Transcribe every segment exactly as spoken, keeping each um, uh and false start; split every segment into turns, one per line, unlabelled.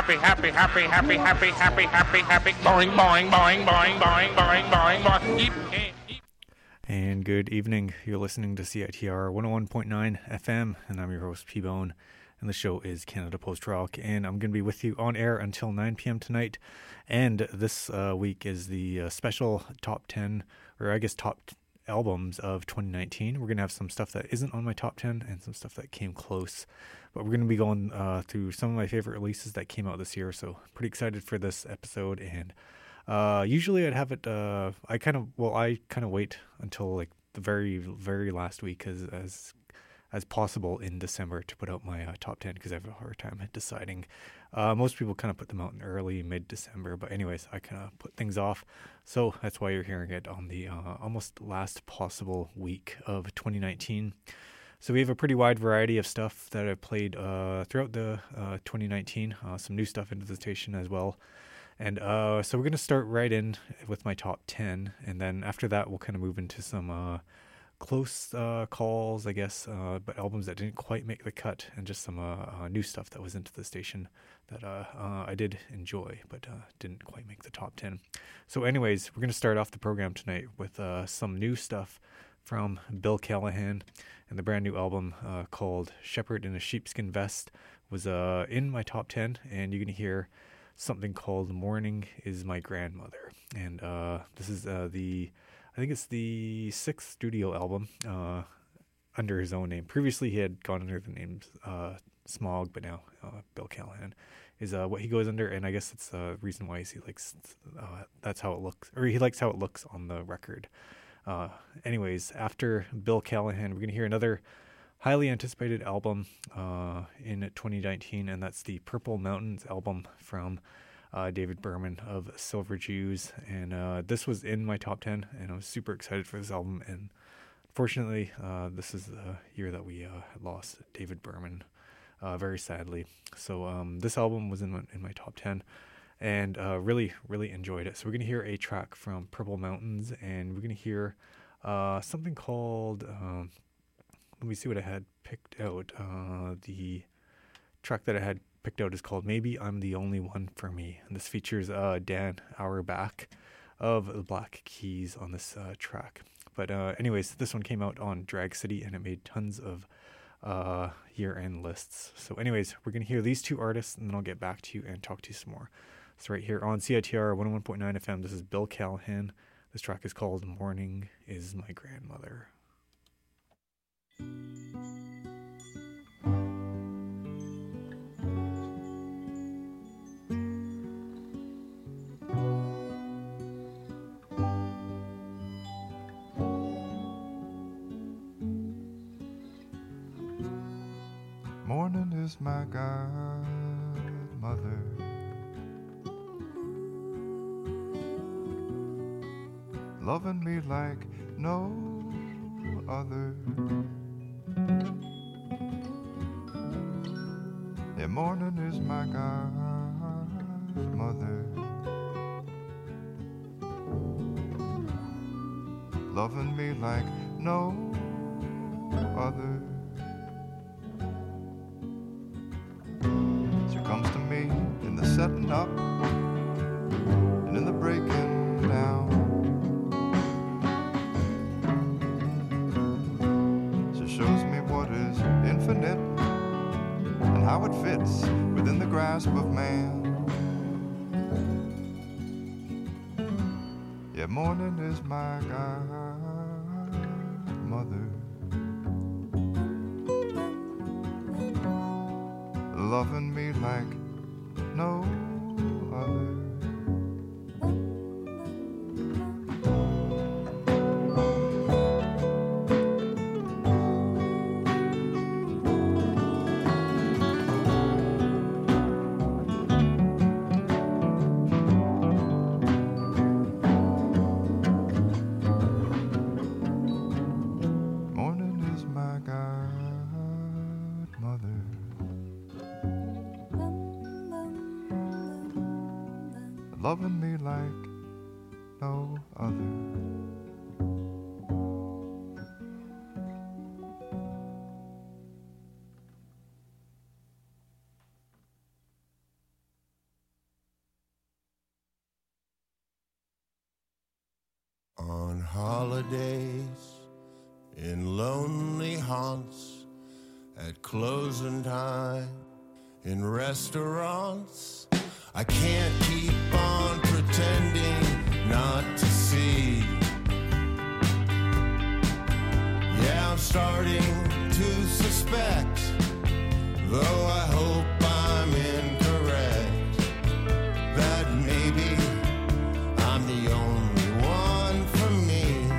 happy, happy, happy, happy, happy, happy, happy, happy, boing, boing, boing, boing, boing, boing, boing, boing. Eep, eep, eep.
And good evening. You're listening to C I T R one oh one point nine F M, and I'm your host, P-Bone. And the show is Canada Post Rock, and I'm going to be with you on air until nine p.m. tonight. And this uh, week is the uh, special top ten, or I guess top t- albums of twenty nineteen. We're going to have some stuff that isn't on my top ten and some stuff that came close. But we're going to be going uh, through some of my favorite releases that came out this year, so pretty excited for this episode. And uh, usually I'd have it, uh, I kind of, well, I kind of wait until like the very, very last week as, as as possible in December to put out my uh, top ten, because I have a hard time at deciding. Uh, most people kind of put them out in early, mid-December, but anyways, I kind of put things off. So that's why you're hearing it on the uh, almost last possible week of twenty nineteen. So we have a pretty wide variety of stuff that I've played uh, throughout the uh, twenty nineteen, uh, some new stuff into the station as well. And uh, so we're going to start right in with my top ten, and then after that we'll kind of move into some uh, close uh, calls, I guess, uh, but albums that didn't quite make the cut, and just some uh, uh, new stuff that was into the station that uh, uh, I did enjoy, but uh, didn't quite make the top ten. So anyways, we're going to start off the program tonight with uh, some new stuff from Bill Callahan, and the brand new album uh, called Shepherd in a Sheepskin Vest was uh, in my top ten, and you're going to hear something called Morning is My Grandmother. And uh, this is uh, the I think it's the sixth studio album uh, under his own name. Previously, he had gone under the name uh, Smog, but now uh, Bill Callahan is uh, what he goes under, and I guess it's the reason why he likes uh, that's how it looks, or he likes how it looks on the record. Uh, anyways, after Bill Callahan, we're gonna hear another highly anticipated album uh, in twenty nineteen, and that's the Purple Mountains album from Uh, David Berman of Silver Jews, and uh, this was in my top ten, and I was super excited for this album. And unfortunately, uh, this is the year that we uh, lost David Berman, uh, very sadly. So um, this album was in my, in my top ten, and uh, really, really enjoyed it. So we're gonna hear a track from Purple Mountains, and we're gonna hear uh, something called. Um, let me see what I had picked out. Uh, the track that I had picked out is called Maybe I'm the Only One for Me, and this features uh, Dan Auerbach of the Black Keys on this uh, track. But uh, anyways, this one came out on Drag City, and it made tons of uh, year-end lists. So anyways, we're going to hear these two artists, and then I'll get back to you and talk to you some more. So right here on C I T R one oh one point nine F M, this is Bill Callahan. This track is called Morning is My Grandmother.
Morning is my godmother. Loving me like no other. Yeah, morning is my godmother. Loving me like no other. Comes to me in the setting up and in the breaking down. She shows me what is infinite and how it fits within the grasp of man. Yeah, morning is my godmother. Loving me like no other. Morning is my godmother. Loving me like no other.
holidays, in lonely haunts, at closing time, in restaurants. I can't keep on pretending not to see. Yeah, I'm starting to suspect, though I hope I'm incorrect, that maybe I'm the only one for me.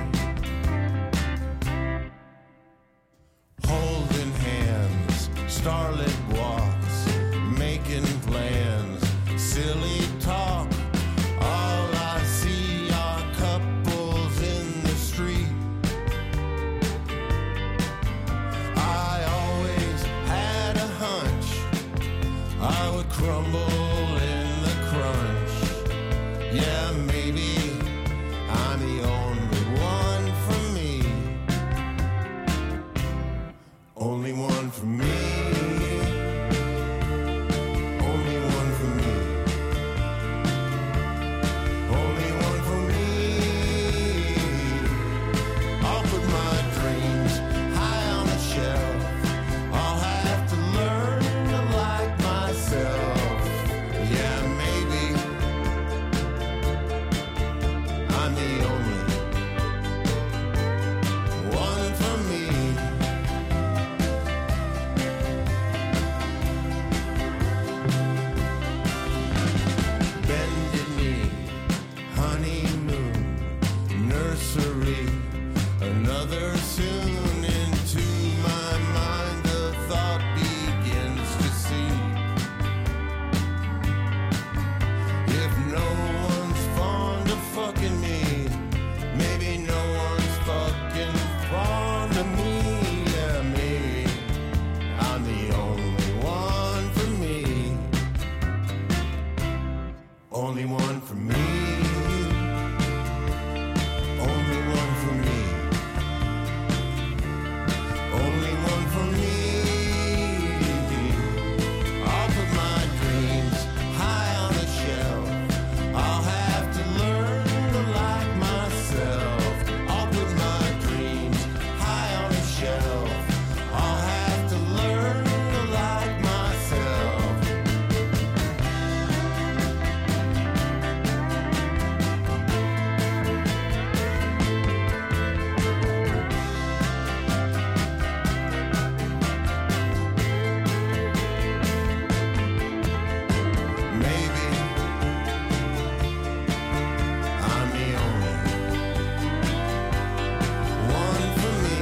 Holding hands, starlit walks, making plans, silly talk. All I see are couples in the street. I always had a hunch I would crumble in the crunch. Yeah, maybe I'm the only one for me. Only one for me. Only one for me. Only one for me. I'll put my dreams high on the shelf. I'll have to learn to like myself. Yeah, maybe I'm the only one for me. Bended knee, honeymoon, nursery, another soon. Into my mind the thought begins to seep. If no one's fond of fucking me, maybe no one's fucking fond of me. Yeah, maybe I'm the only one for me. Only one for me. Only one for me. Only one for me. I'll put my dreams high on the shelf. I'll have to learn to like myself. I'll put my dreams high on the shelf. I'll have to learn to like myself. Maybe I'm the only one for me.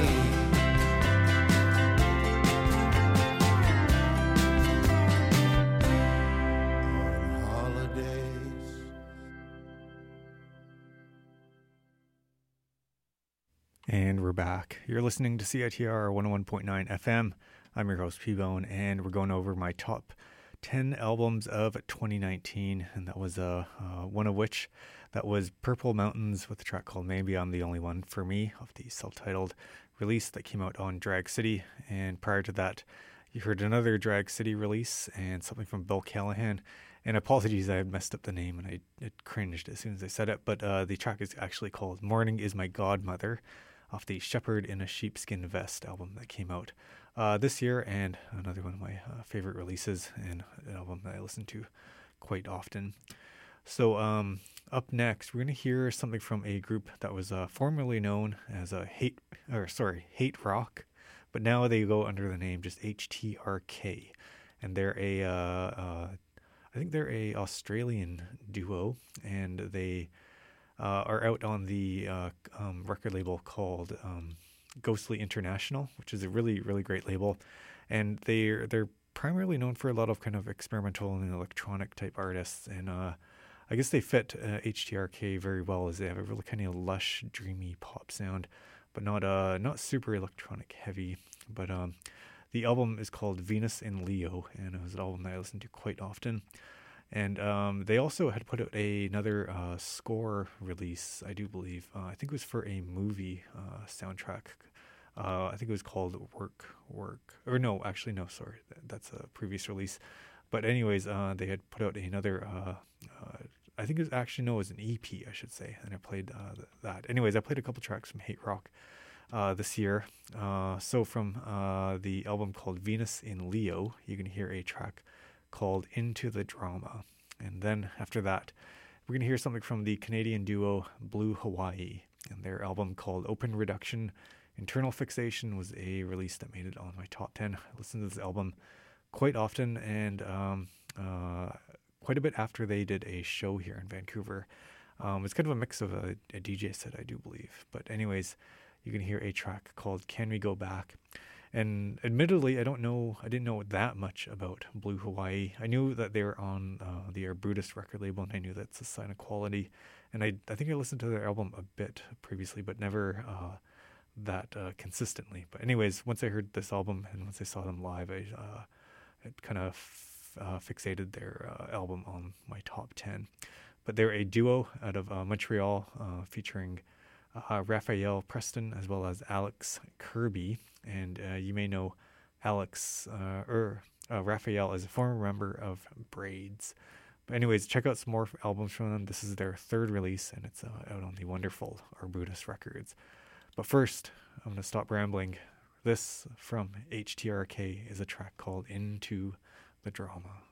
On holidays.
And we're back. You're listening to C I T R one oh one point nine F M. I'm your host, P-Bone, and we're going over my top ten albums of twenty nineteen. And that was uh, uh, one of which, that was Purple Mountains with a track called Maybe I'm the Only One for Me, off the self-titled release that came out on Drag City. And prior to that, you heard another Drag City release and something from Bill Callahan. And apologies, I had messed up the name and I it cringed as soon as I said it. But uh, the track is actually called Morning is My Godmother, off the Shepherd in a Sheepskin Vest album that came out uh, this year, and another one of my uh, favorite releases and an album that I listen to quite often. So um, up next, we're going to hear something from a group that was uh, formerly known as a Hate, or sorry, Hate Rock, but now they go under the name just H T R K, and they're a, uh, uh, I think they're a Australian duo, and they Uh, are out on the uh, um, record label called um, Ghostly International, which is a really, really great label. And they're, they're primarily known for a lot of kind of experimental and electronic type artists. And uh, I guess they fit uh, H T R K very well, as they have a really kind of lush, dreamy pop sound, but not uh, not super electronic heavy. But um, the album is called Venus in Leo, and it was an album that I listened to quite often. And um, they also had put out a, another uh, score release, I do believe. Uh, I think it was for a movie uh, soundtrack. Uh, I think it was called Work, Work. Or no, actually, no, sorry. That, that's a previous release. But anyways, uh, they had put out another, uh, uh, I think it was actually, no, it was an E P, I should say. And I played uh, th- that. Anyways, I played a couple tracks from Hate Rock uh, this year. Uh, so from uh, the album called Venus in Leo, you can hear a track called Into the Drama. And then after that, we're going to hear something from the Canadian duo Blue Hawaii. And their album called Open Reduction. Internal Fixation was a release that made it on my top ten. I listened to this album quite often, and um, uh, quite a bit after they did a show here in Vancouver. Um, it's kind of a mix of a, a D J set, I do believe. But anyways, you can hear a track called Can We Go Back? And admittedly, I don't know, I didn't know that much about Blue Hawaii. I knew that they were on uh, the Arbutus record label, and I knew that's a sign of quality. And I, I think I listened to their album a bit previously, but never uh, that uh, consistently. But anyways, once I heard this album and once I saw them live, I uh, it kind of f- uh, fixated their uh, album on my top ten. But they're a duo out of uh, Montreal, uh, featuring uh, Raphael Preston as well as Alex Kirby. And uh, you may know Alex uh, or uh, Raphael as a former member of Braids. But anyways, check out some more albums from them. This is their third release, and it's uh, out on the wonderful Arbutus Records. But first, I'm going to stop rambling. This from H T R K is a track called Into the Drama.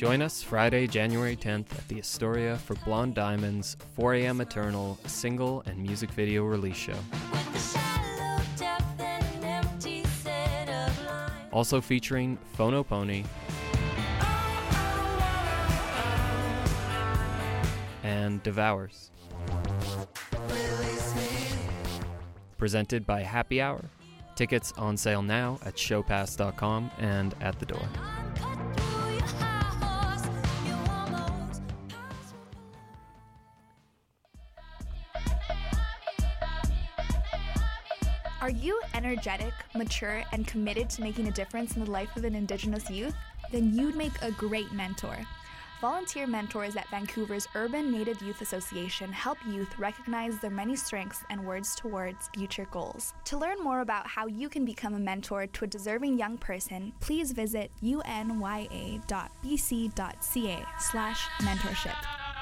Join us Friday, January tenth at the Astoria for Blonde Diamond's four a.m. Eternal single and music video release show. Also featuring Phono Pony and Devours. Presented by Happy Hour. Tickets on sale now at showpass dot com and at the door.
Are you energetic, mature, and committed to making a difference in the life of an Indigenous youth? Then you'd make a great mentor. Volunteer mentors at Vancouver's Urban Native Youth Association help youth recognize their many strengths and words towards future goals. To learn more about how you can become a mentor to a deserving young person, please visit unya dot b c dot c a slash mentorship.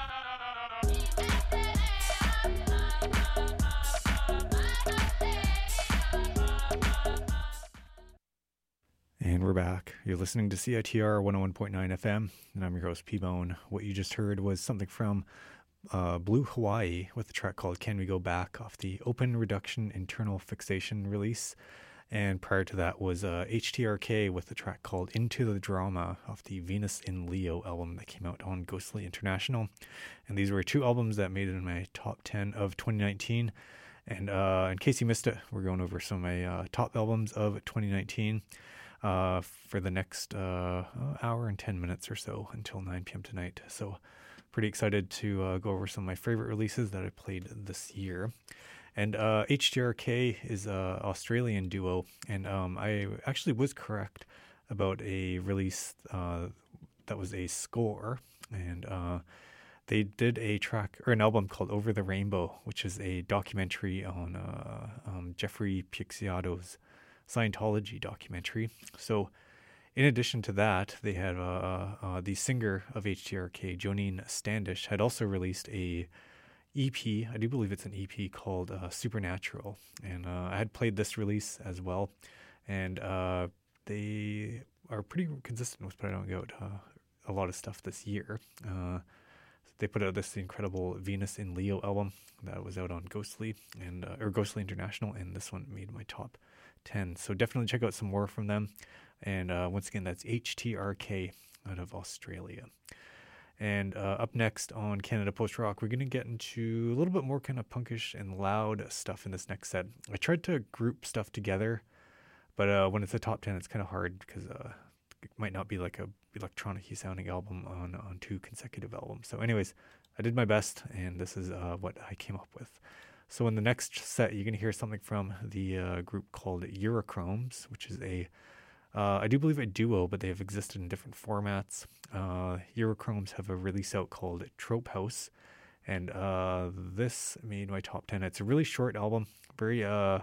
And we're back. You're listening to C I T R one oh one point nine F M, and I'm your host, P-Bone. What you just heard was something from uh, Blue Hawaii with a track called Can We Go Back off the Open Reduction Internal Fixation release. And prior to that was uh, H T R K with a track called Into the Drama off the Venus in Leo album that came out on Ghostly International. And these were two albums that made it in my top ten of twenty nineteen. And uh, in case you missed it, we're going over some of my uh, top albums of twenty nineteen. Uh, for the next uh, hour and ten minutes or so until nine p.m. tonight. So pretty excited to uh, go over some of my favorite releases that I played this year. And uh, H T R K is an Australian duo, and um, I actually was correct about a release uh, that was a score, and uh, they did a track or an album called Over the Rainbow, which is a documentary on uh, um, Jeffrey Pixiato's Scientology documentary. So in addition to that, they had uh, uh, the singer of H T R K, Jonine Standish, had also released a E P. I do believe it's an E P called uh, Supernatural. And uh, I had played this release as well. And uh, they are pretty consistent with putting out uh, a lot of stuff this year. Uh, they put out this incredible Venus in Leo album that was out on Ghostly and uh, or Ghostly International, and this one made my top ten. So definitely check out some more from them. And uh, once again, that's H T R K out of Australia. And uh, up next on Canada Post Rock, we're going to get into a little bit more kind of punkish and loud stuff in this next set. I tried to group stuff together, but uh, when it's a top ten, it's kind of hard because uh, it might not be like a electronic-y sounding album on, on two consecutive albums. So anyways, I did my best, and this is uh, what I came up with. So in the next set, you're going to hear something from the uh, group called Eurochromes, which is a, uh, I do believe a duo, but they have existed in different formats. Uh, Eurochromes have a release out called Trope House, and uh, this made my top ten. It's a really short album, very uh,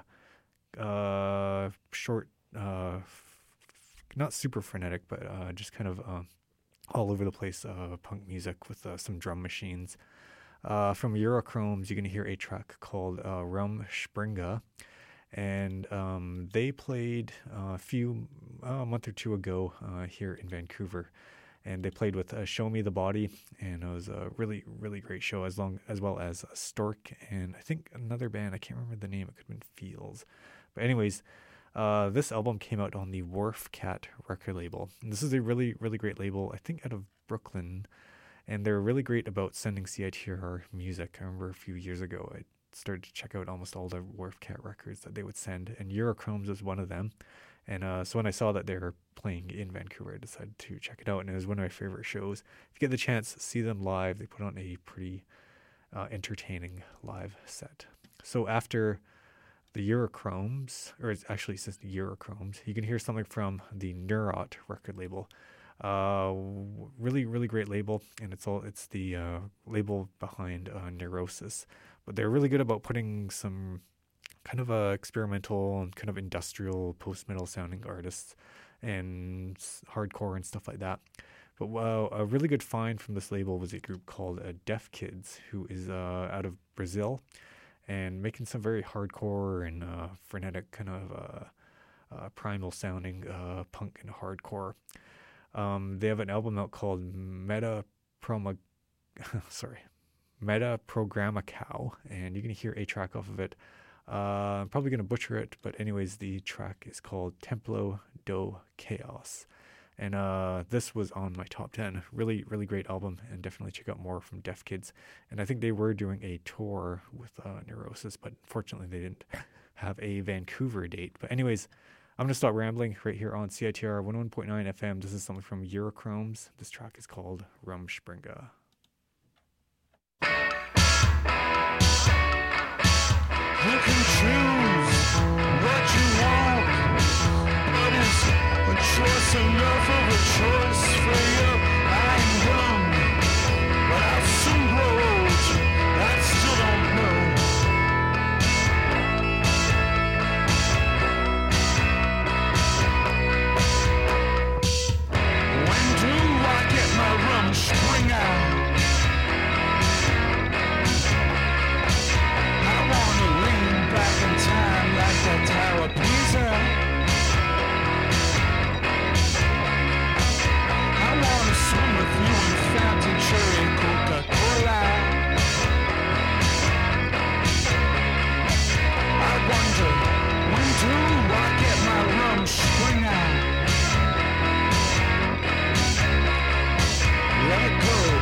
uh, short, uh, not super frenetic, but uh, just kind of uh, all over the place uh, punk music with uh, some drum machines. Uh, from Eurochromes, you're going to hear a track called uh, Rum Springa, and um, they played uh, a few, uh, a month or two ago uh, here in Vancouver, and they played with uh, Show Me the Body, and it was a really, really great show, as long as well as Stork, and I think another band, I can't remember the name, it could have been Fields, but anyways, uh, this album came out on the Wharf Cat record label, and this is a really, really great label, I think out of Brooklyn. And they're really great about sending C I T R music. I remember a few years ago, I started to check out almost all the Wharf Cat records that they would send, and Eurochromes was one of them. And uh, so when I saw that they were playing in Vancouver, I decided to check it out, and it was one of my favorite shows. If you get the chance, see them live. They put on a pretty uh, entertaining live set. So after the Eurochromes, or it's actually it says Eurochromes, you can hear something from the Neurot record label. Uh, really, really great label, and it's all it's the uh, label behind uh, Neurosis. But they're really good about putting some kind of uh, experimental and kind of industrial post-metal sounding artists and hardcore and stuff like that. But uh, a really good find from this label was a group called uh, Deaf Kids, who is uh, out of Brazil and making some very hardcore and uh, frenetic kind of uh, uh, primal sounding uh, punk and hardcore. Um, they have an album out called Meta Proma, sorry, Meta Programma Cow, and you can hear a track off of it. Uh, I'm probably going to butcher it, but anyways, the track is called Templo do Chaos. And uh, this was on my top ten. Really, really great album, and definitely check out more from Deaf Kids. And I think they were doing a tour with uh, Neurosis, but unfortunately they didn't have a Vancouver date. But anyways, I'm going to stop rambling right here on C I T R one oh one point nine F M. This is something from Eurochromes. This track is called Rumspringa.
You can choose what you want, but is a choice enough of a choice for you? I am young, but I'll soon grow old. I still don't know. When do I get my Rumspringa? Back in time like the Tower of Pisa. I wanna swim with you in fountain cherry Coca-Cola. I wonder, when do I get my Rumspringa? Let it go.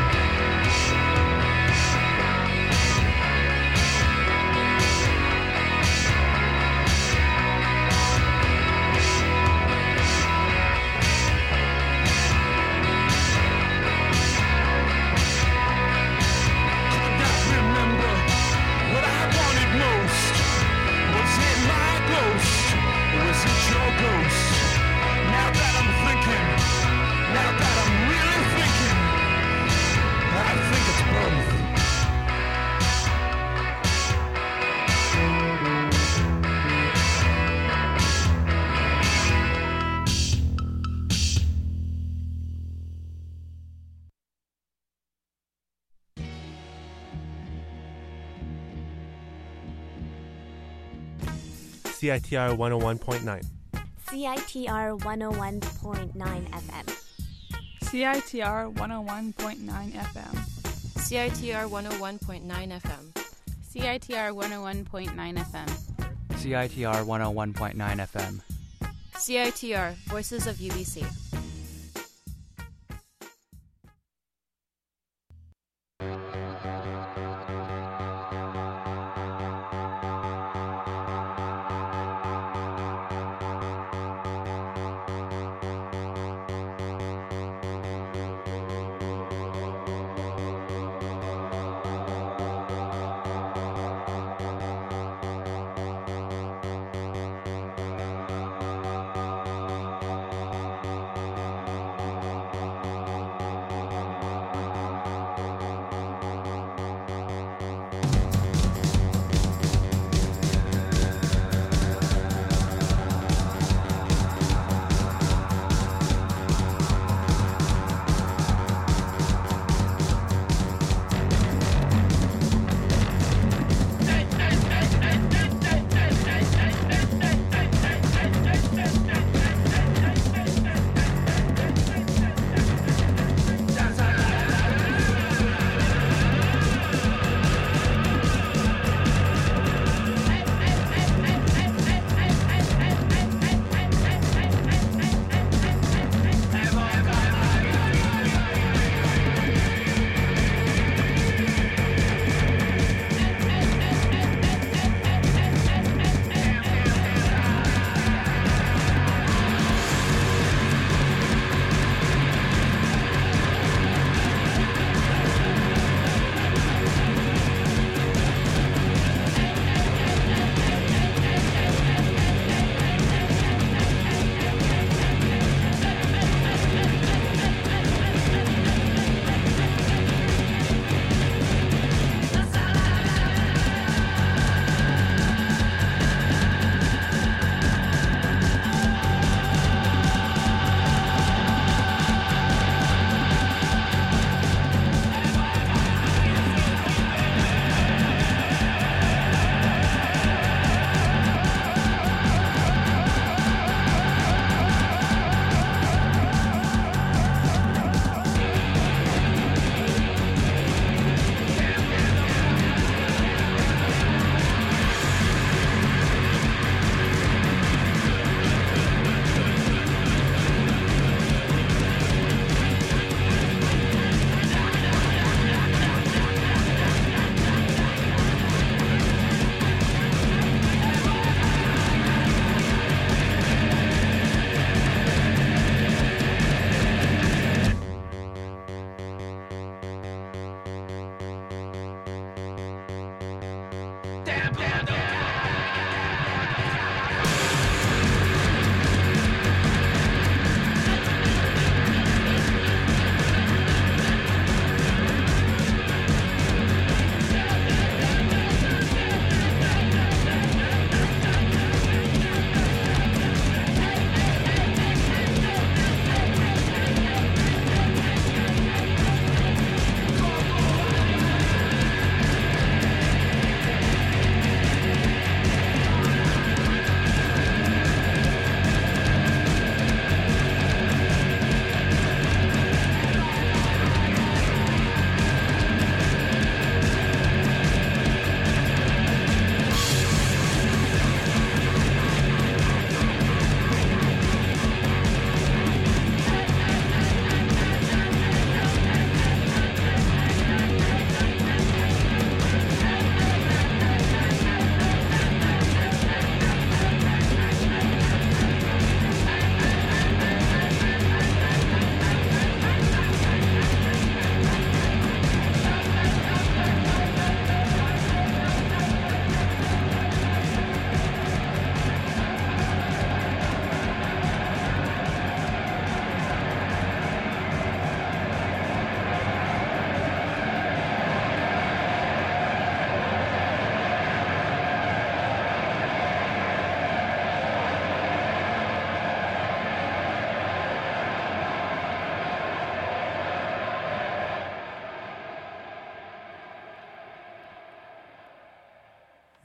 C I T R one oh one point nine.
C I T R one oh one point nine F M.
C I T R one oh one point nine F M.
C I T R one oh one point nine F M.
C I T R one oh one point nine F M.
C I T R one oh one point nine F M.
C I T R, Voices of U B C.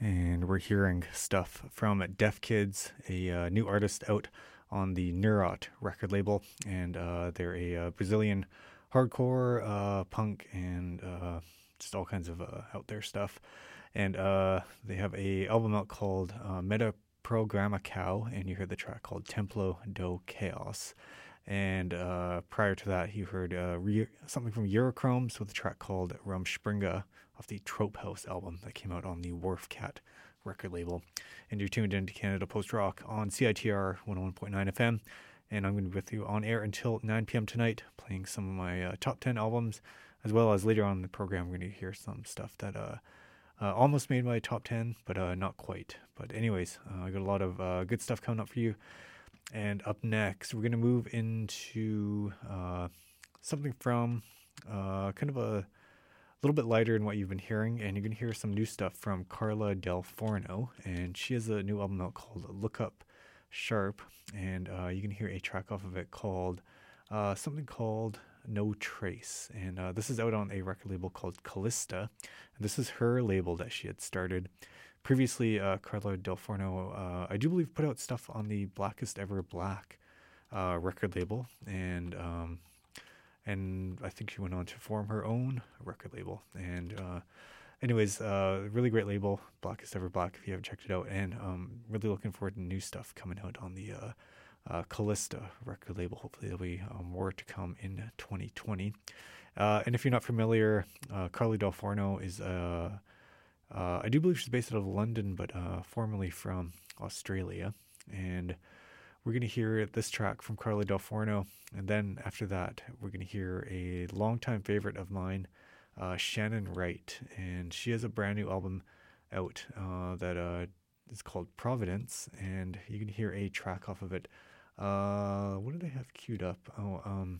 and we're hearing stuff from Deaf Kids, a uh, new artist out on the Neurot record label, and uh, they're a uh, Brazilian hardcore, uh, punk, and uh, just all kinds of uh, out there stuff. And uh, they have a album out called uh, Meta Programa Cow, and you heard the track called Templo do Chaos. And uh, prior to that, you heard uh, re- something from Eurochromes with a track called Rumspringa off the Trope House album that came out on the Wharf Cat record label. And you're tuned into Canada Post Rock on C I T R one oh one point nine F M. And I'm going to be with you on air until nine p.m. tonight, playing some of my uh, top ten albums, as well as later on in the program, we're going to hear some stuff that uh, uh, almost made my top ten, but uh, not quite. But anyways, uh, I got a lot of uh, good stuff coming up for you. And up next, we're going to move into uh, something from uh, kind of a little bit lighter than what you've been hearing. And you're going to hear some new stuff from Carla Del Forno. And she has a new album out called Look Up Sharp. And uh, you can hear a track off of it called uh, something called No Trace. And uh, this is out on a record label called Callista. And this is her label that she had started. Previously, uh, Carla Del Forno, uh, I do believe, put out stuff on the Blackest Ever Black uh, record label, and um, and I think she went on to form her own record label. And uh, anyways, uh, really great label, Blackest Ever Black, if you haven't checked it out, and um, really looking forward to new stuff coming out on the uh, uh, Callista record label. Hopefully there'll be uh, more to come in twenty twenty. Uh, and if you're not familiar, uh, Carla Del Forno is a uh, Uh, I do believe she's based out of London, but uh, formerly from Australia. And we're going to hear this track from Carla Del Forno. And then after that, we're going to hear a longtime favorite of mine, uh, Shannon Wright. And she has a brand new album out uh, that uh, is called Providence. And you can hear a track off of it. Uh, what did I have queued up? Oh, um,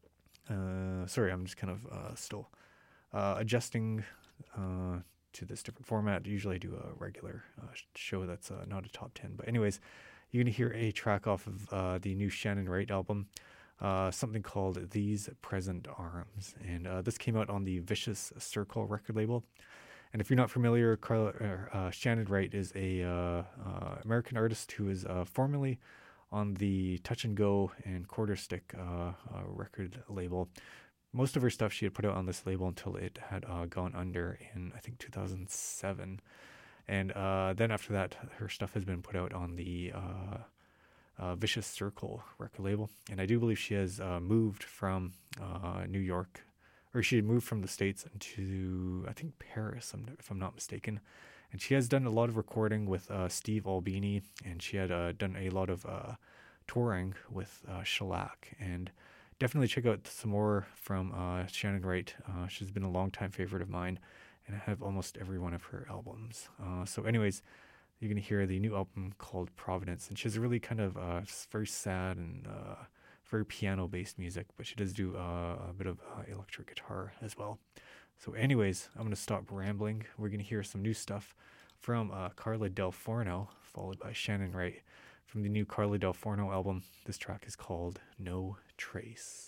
uh, sorry, I'm just kind of uh, still uh, adjusting uh to this different format. Usually I do a regular uh, show that's uh, not a top ten. But anyways, you're going to hear a track off of uh, the new Shannon Wright album, uh, something called These Present Arms. And uh, this came out on the Vicious Circle record label. And if you're not familiar, Carla, uh, Shannon Wright is a uh, uh, American artist who is uh, formerly on the Touch and Go and Quarter Stick uh, uh, record label. Most of her stuff she had put out on this label until it had uh, gone under in, I think, two thousand seven. And uh, then after that, her stuff has been put out on the uh, uh, Vicious Circle record label. And I do believe she has uh, moved from uh, New York, or she had moved from the States into, I think, Paris, if I'm not mistaken. And she has done a lot of recording with uh, Steve Albini, and she had uh, done a lot of uh, touring with uh, Shellac. And definitely check out some more from uh, Shannon Wright. Uh, she's been a longtime favorite of mine, and I have almost every one of her albums. Uh, so anyways, you're going to hear the new album called Providence, and she has a really kind of uh, very sad and uh, very piano-based music, but she does do uh, a bit of uh, electric guitar as well. So anyways, I'm going to stop rambling. We're going to hear some new stuff from uh, Carla Del Forno, followed by Shannon Wright. From the new Carla Del Forno album, this track is called No Trace.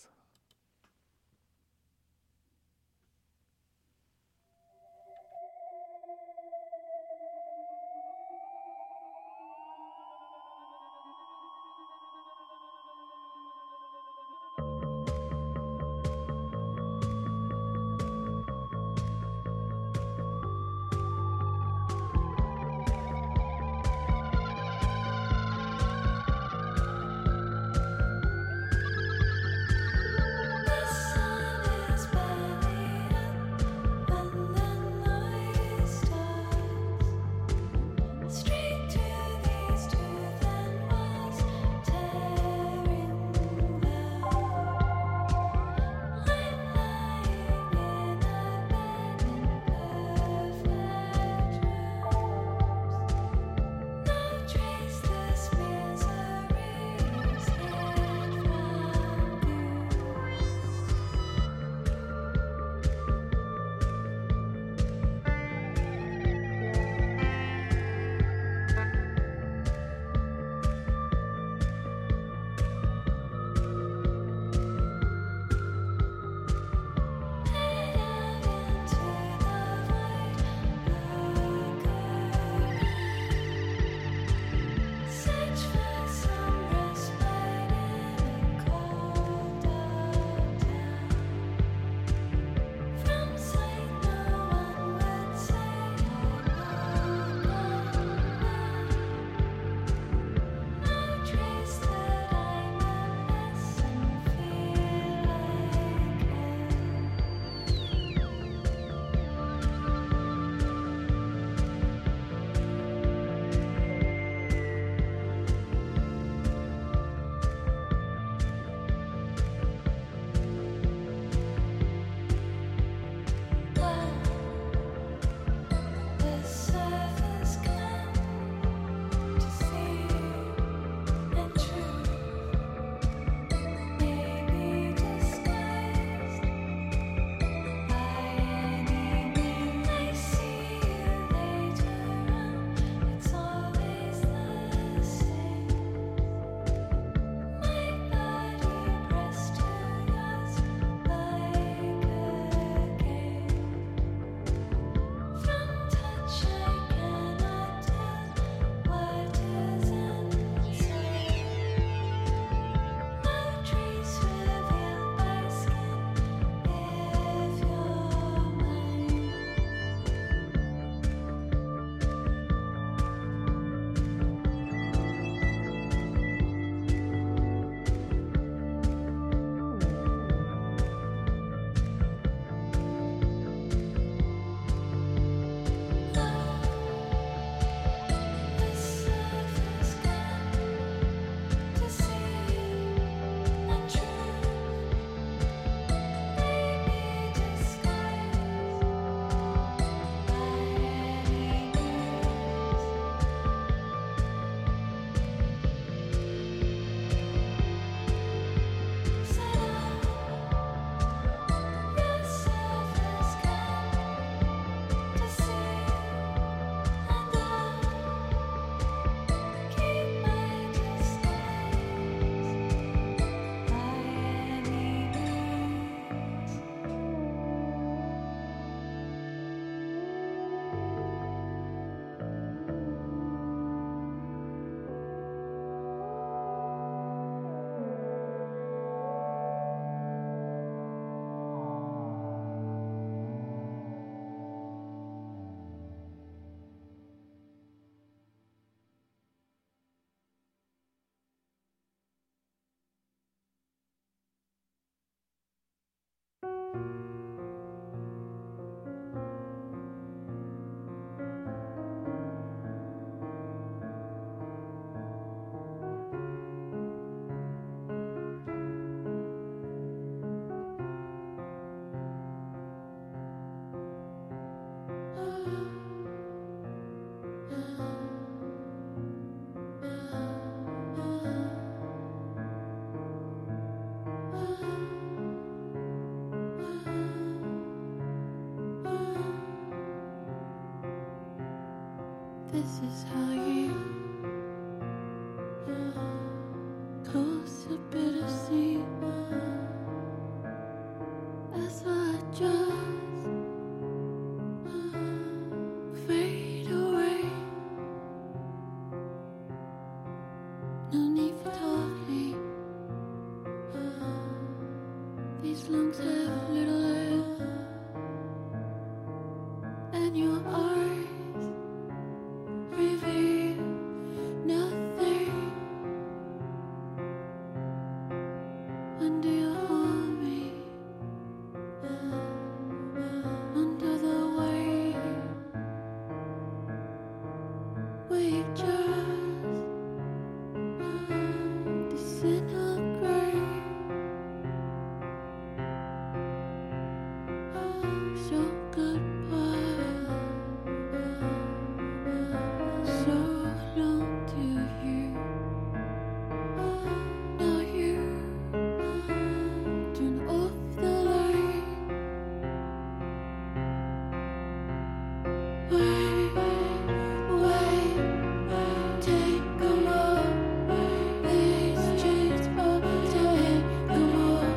This is how you cause a bit of sea as I just fade away. No need for talking. These lungs have little air, and your eyes reveal nothing under your army, under the weight. We just disintegrate. So goodbye. So long to you. Now you turn off the light. Wait, wait, take 'em off. These chains up, take 'em off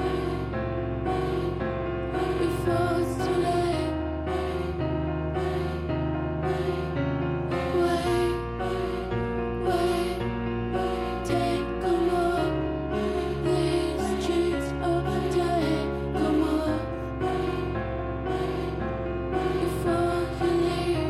before it's too late. Wait, wait, take 'em off. These chains up, take 'em off before you leave.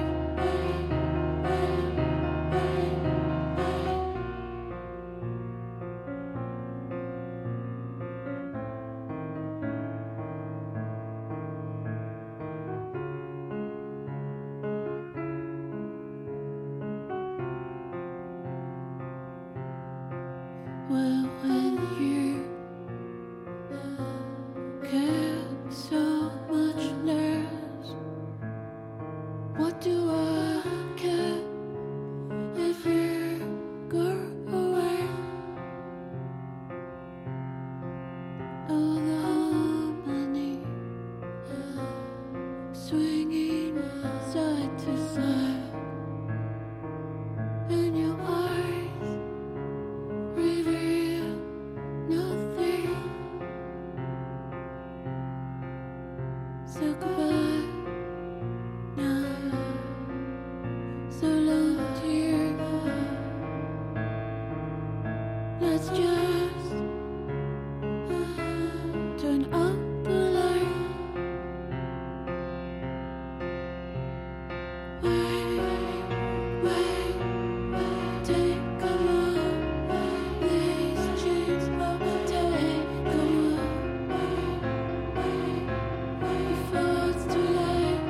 Well, when you care so much less, what do I care if you go away? Oh, the harmony swinging side to side, and your eyes reveal nothing. So goodbye now. So long to you. Let's just turn up the light. Wait, wait, take 'em off. These chains up, take 'em off before it's too late.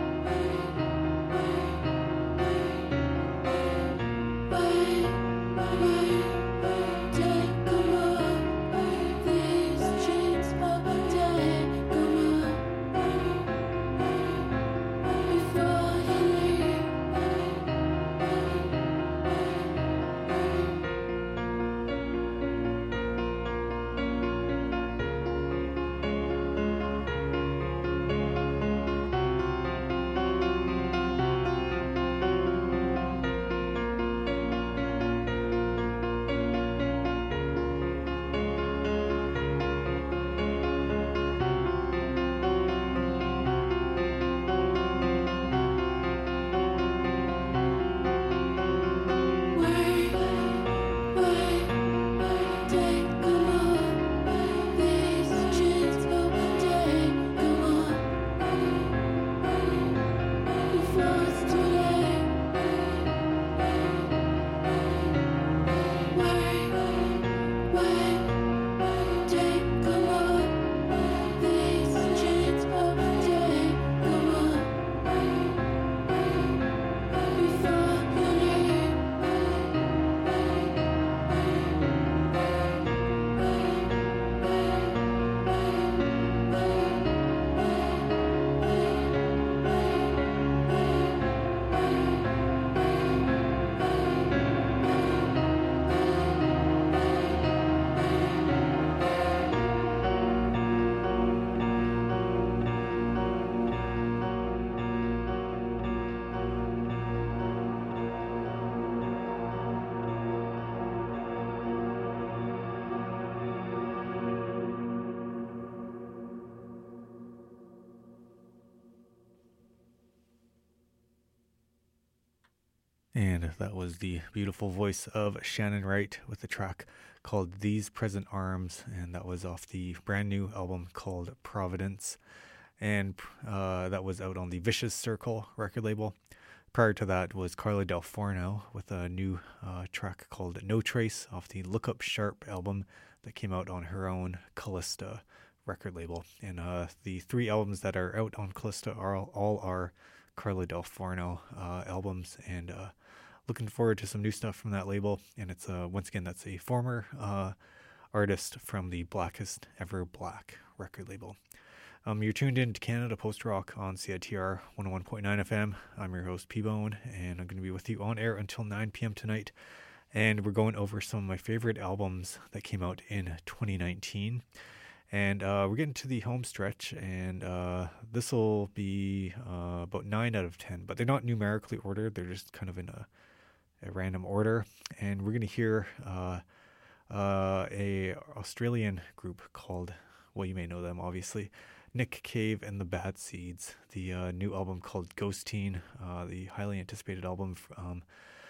Wait, wait, take 'em off.
And that was the beautiful voice of Shannon Wright with a track called These Present Arms, and that was off the brand new album called Providence, and uh, that was out on the Vicious Circle record label. Prior to that was Carla Del Forno with a new uh, track called No Trace off the Look Up Sharp album that came out on her own Callista record label. And uh, the three albums that are out on Callista are all, all are Carla Del Forno uh, albums, and uh, looking forward to some new stuff from that label. And it's uh, once again, that's a former uh, artist from the Blackest Ever Black record label. Um, you're tuned in to Canada Post Rock on C I T R one oh one point nine F M. I'm your host, P-Bone, and I'm going to be with you on air until nine p.m. tonight. And we're going over some of my favorite albums that came out in twenty nineteen. And uh, we're getting to the home stretch, and uh, this will be uh, about nine out of ten. But they're not numerically ordered. They're just kind of in a, a random order. And we're going to hear uh, uh, a Australian group called, well, you may know them, obviously, Nick Cave and the Bad Seeds, the uh, new album called Ghosteen, uh, the highly anticipated album. Um,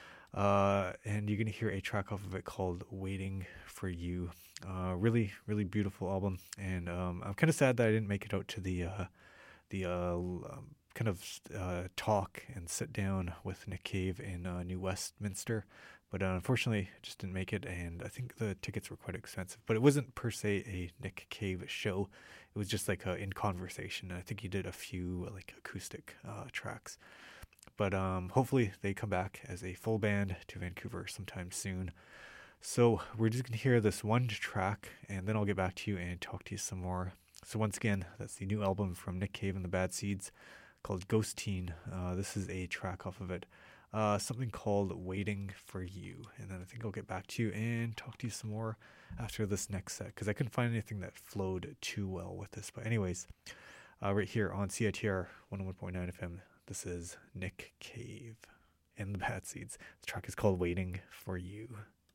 uh, and you're going to hear a track off of it called Waiting for You. Uh, really, really beautiful album. And um, I'm kind of sad that I didn't make it out to the uh, the uh, um, kind of uh, talk and sit down with Nick Cave in uh, New Westminster. But uh, unfortunately, I just didn't make it, and I think the tickets were quite expensive. But it wasn't per se a Nick Cave show. It was just like a in conversation. I think he did a few like acoustic uh, tracks. But um, hopefully they come back as a full band to Vancouver sometime soon. So we're just going to hear this one track, and then I'll get back to you and talk to you some more. So once again, that's the new album from Nick Cave and the Bad Seeds called Ghosteen. Uh, this is a track off of it. Uh, something called Waiting for You. And then I think I'll get back to you and talk to you some more after this next set, because I couldn't find anything that flowed too well with this. But anyways, uh, right here on C I T R one oh one point nine F M, this is Nick Cave and the Bad Seeds. The track is called Waiting for You.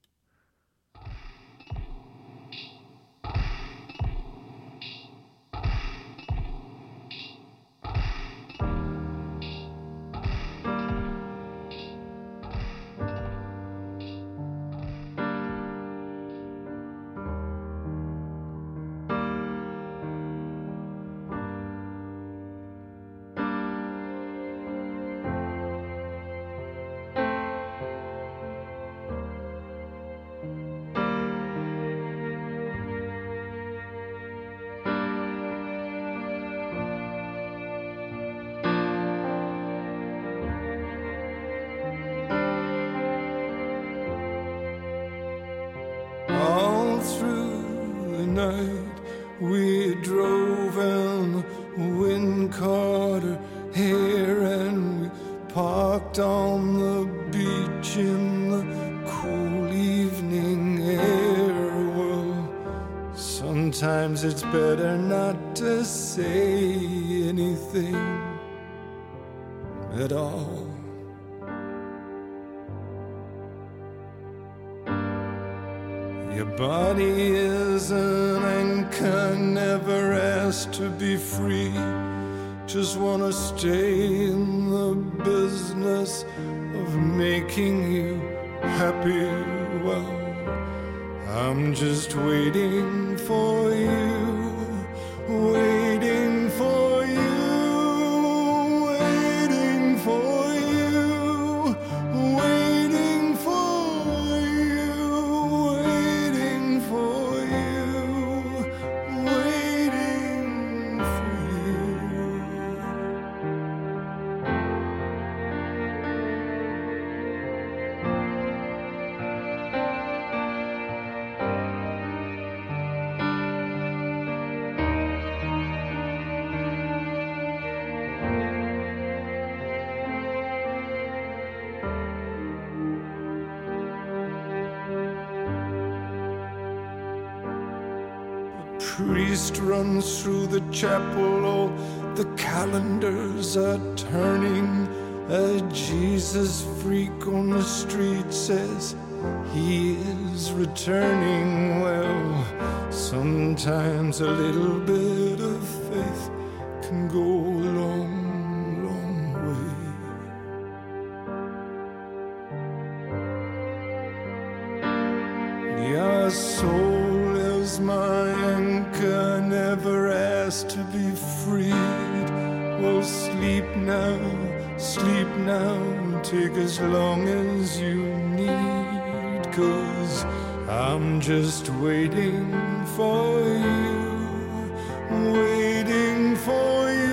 All through the night we drove in the wind caught her hair, and we parked on the beach in the cool evening air. Well, sometimes it's better not to say anything at all. Your body is an anchor, never asked to be free. Just wanna stay in the business of making you happy. Well, I'm just waiting for you, waiting for you, waiting for you, waiting for you, waiting for you, waiting for you. Priest runs through the chapel, all the calendars are turning. A Jesus freak on the street says he is returning. Well, sometimes a little bit of faith can go a long, long way. soul is my anchor, never asked to be freed. Well, sleep now, sleep now, take as long as you need, 'cause I'm just waiting for you, waiting for you.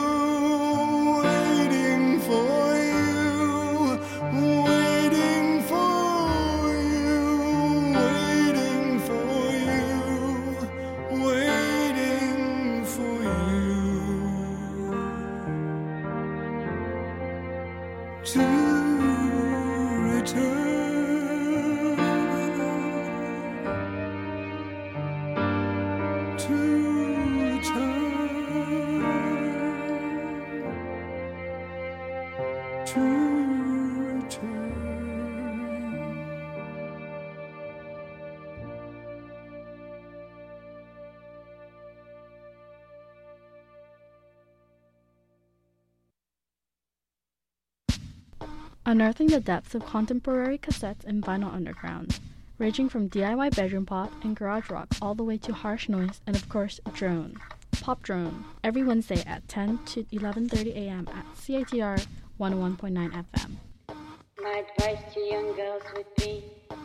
Unearthing the depths of contemporary cassettes and vinyl underground, ranging from D I Y bedroom pop and garage rock all the way to harsh noise and of course drone. Pop Drone, every Wednesday at ten to eleven thirty a.m. at C I T R one oh one point nine F M.
My advice to young girls would be,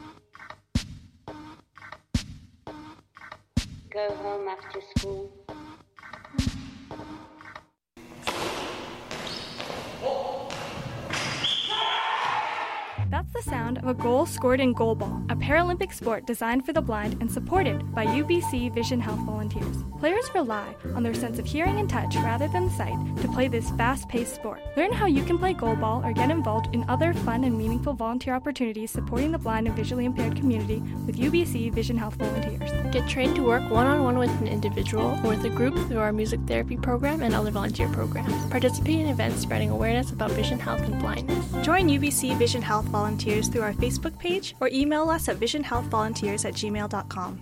go home after school.
That's the sound of a goal scored in goalball, a Paralympic sport designed for the blind and supported by U B C Vision Health volunteers. Players rely on their sense of hearing and touch rather than sight to play this fast-paced sport. Learn how you can play goalball or get involved in other fun and meaningful volunteer opportunities supporting the blind and visually impaired community with U B C Vision Health volunteers.
Get trained to work one-on-one with an individual or with a group through our music therapy program and other volunteer programs. Participate in events spreading awareness about vision health and blindness.
Join U B C Vision Health volunteers through our Facebook page or email us at vision health volunteers at gmail dot com.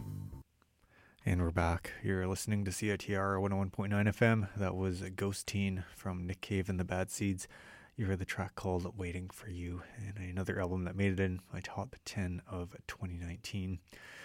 And we're back. You're listening to C I T R one oh one point nine F M. That was Ghost Teen from Nick Cave and the Bad Seeds. You heard the track called Waiting for You, and another album that made it in my top ten of twenty nineteen.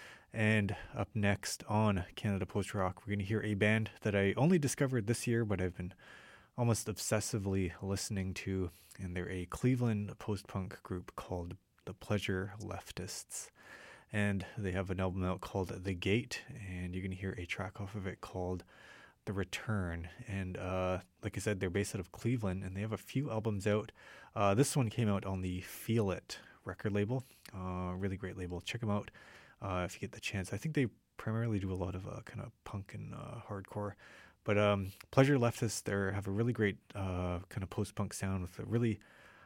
And up next on Canada Post Rock, we're going to hear a band that I only discovered this year, but I've been almost obsessively listening to, and they're a Cleveland post-punk group called The Pleasure Leftists. And they have an album out called The Gate, and you can hear a track off of it called The Return. And uh, like I said, they're based out of Cleveland, and they have a few albums out. Uh, this one came out on the Feel It record label. Uh, really great label. Check them out uh, if you get the chance. I think they primarily do a lot of uh, kind of punk and uh, hardcore. But um, Pleasure Leftists, they have a really great uh, kind of post-punk sound with a really...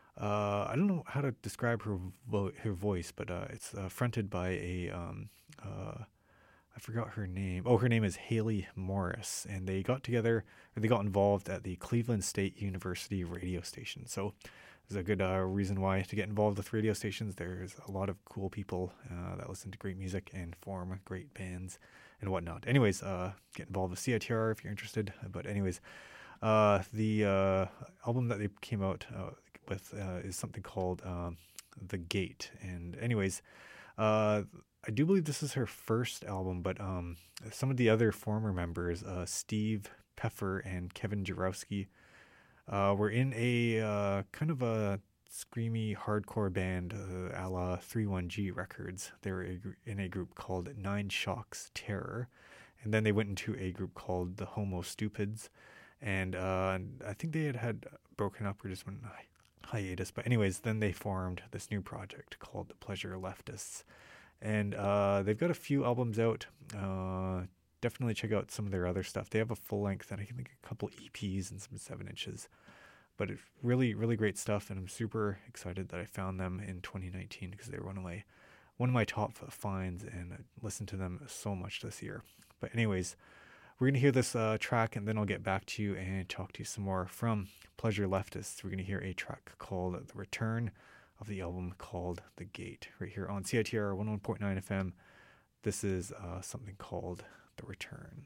Uh, I don't know how to describe her vo- her voice, but uh, it's uh, fronted by a, um, uh, I forgot her name. Oh, her name is Haley Morris, and they got together, or they got involved at the Cleveland State University radio station. So there's a good uh, reason why to get involved with radio stations. There's a lot of cool people uh, that listen to great music and form great bands and whatnot. Anyways, uh, get involved with C I T R if you're interested. But anyways, uh, the uh, album that they came out uh, with uh, is something called um, The Gate. And anyways, uh, I do believe this is her first album, but um, some of the other former members, uh, Steve Pfeffer and Kevin Jarowski, uh, were in a uh, kind of a screamy hardcore band uh, a la three one G Records. They were a gr- in a group called Nine Shocks Terror, and then they went into a group called the Homo Stupids, and uh, I think they had had broken up or just went hi- hiatus. But anyways, then they formed this new project called The Pleasure Leftists, and uh, they've got a few albums out. Uh, definitely check out some of their other stuff. They have a full length and I think a couple E Ps and some seven inches. But it's really, really great stuff, and I'm super excited that I found them in twenty nineteen because they were one of my one of my top finds, and I listened to them so much this year. But anyways, we're going to hear this uh, track, and then I'll get back to you and talk to you some more from Pleasure Leftists. We're going to hear a track called The Return of the album called The Gate, right here on C I T R one oh one point nine F M. This is uh, something called The Return.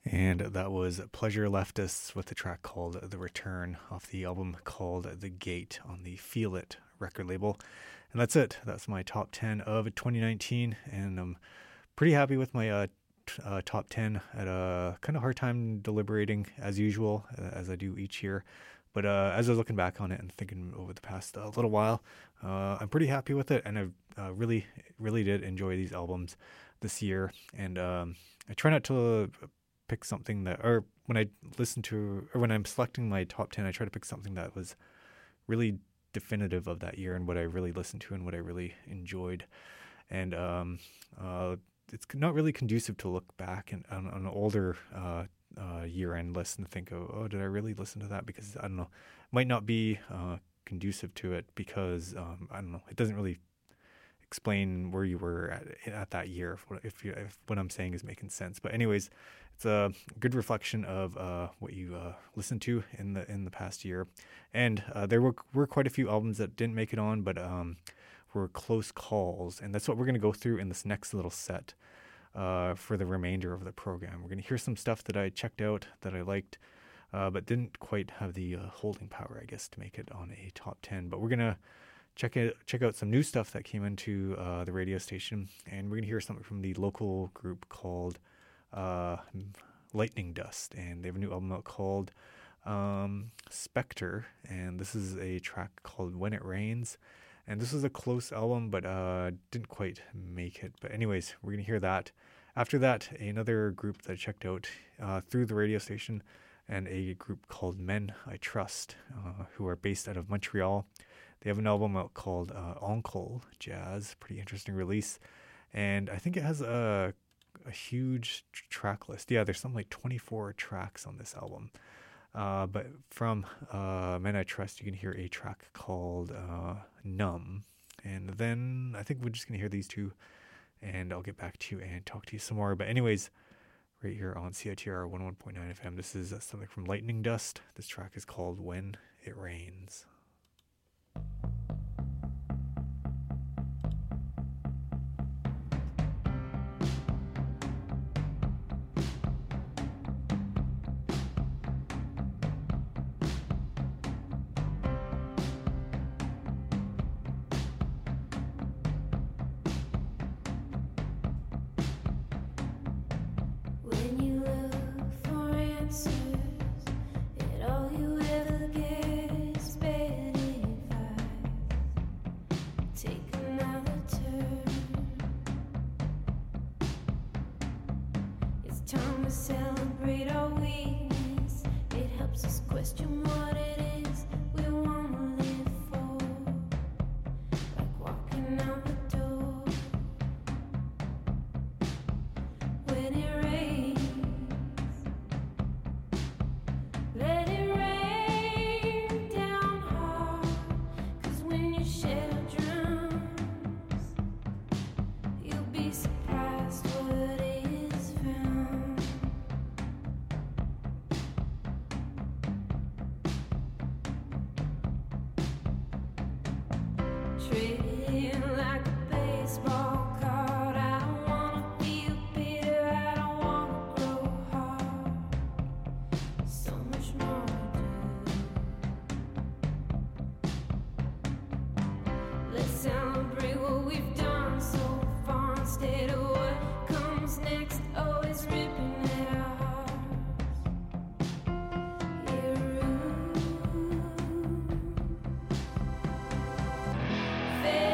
And that was Pleasure Left Us with the track called The Return off the album called The Gate on the Feel It record label. And that's it. That's my top ten of twenty nineteen. And I'm pretty happy with my uh, t- uh, top ten. I had a kind of hard time deliberating as usual, uh, as I do each year. But uh, as I was looking back on it and thinking over the past uh, little while, uh, I'm pretty happy with it. And I uh, really, really did enjoy these albums this year. And um, I try not to pick something that, or when I listen to, or when I'm selecting my top ten, I try to pick something that was really definitive of that year and what I really listened to and what I really enjoyed. And um, uh, it's not really conducive to look back and on, on an older uh, uh, year-end list and think, oh, oh, did I really listen to that? Because I don't know, it might not be uh, conducive to it because um, I don't know, it doesn't really explain where you were at, at that year. If, if, you, if what I'm saying is making sense. But anyways, it's a good reflection of uh, what you uh, listened to in the in the past year. And uh, there were were quite a few albums that didn't make it on, but um, were close calls. And that's what we're going to go through in this next little set uh, for the remainder of the program. We're going to hear some stuff that I checked out that I liked, uh, but didn't quite have the uh, holding power, I guess, to make it on a top ten. But we're going to check it, check out some new stuff that came into uh, the radio station. And we're going to hear something from the local group called uh Lightning Dust, and they have a new album out called um Spectre, and this is a track called When It Rains, and this was a close album but uh didn't quite make it. But anyways, we're gonna hear that. After that, another group that I checked out uh through the radio station, and a group called Men I Trust, uh, who are based out of Montreal. They have an album out called uh Oncle Jazz, pretty interesting release, and I think it has a a huge track list. Yeah, there's something like twenty-four tracks on this album. Uh, but from uh, Men I Trust, you can hear a track called uh, Numb. And then I think we're just going to hear these two, and I'll get back to you and talk to you some more. But anyways, right here on C I T R one oh one point nine F M, this is uh, something from Lightning Dust. This track is called When It Rains.
When you look for answers, and all you ever get is bad advice. Take another turn. It's time to celebrate our weakness. It helps us question what it is we want to live for. Like walking out the door. When it rains, let it rain down hard. 'Cause when your shadow drowns, you'll be surprised what is found. Treated like a baseball card. I don't wanna feel bitter. I don't wanna grow hard. So much more to do. Let's celebrate what we've done so far instead of what comes next. Always ripping at our hearts. Yeah, rude. Fair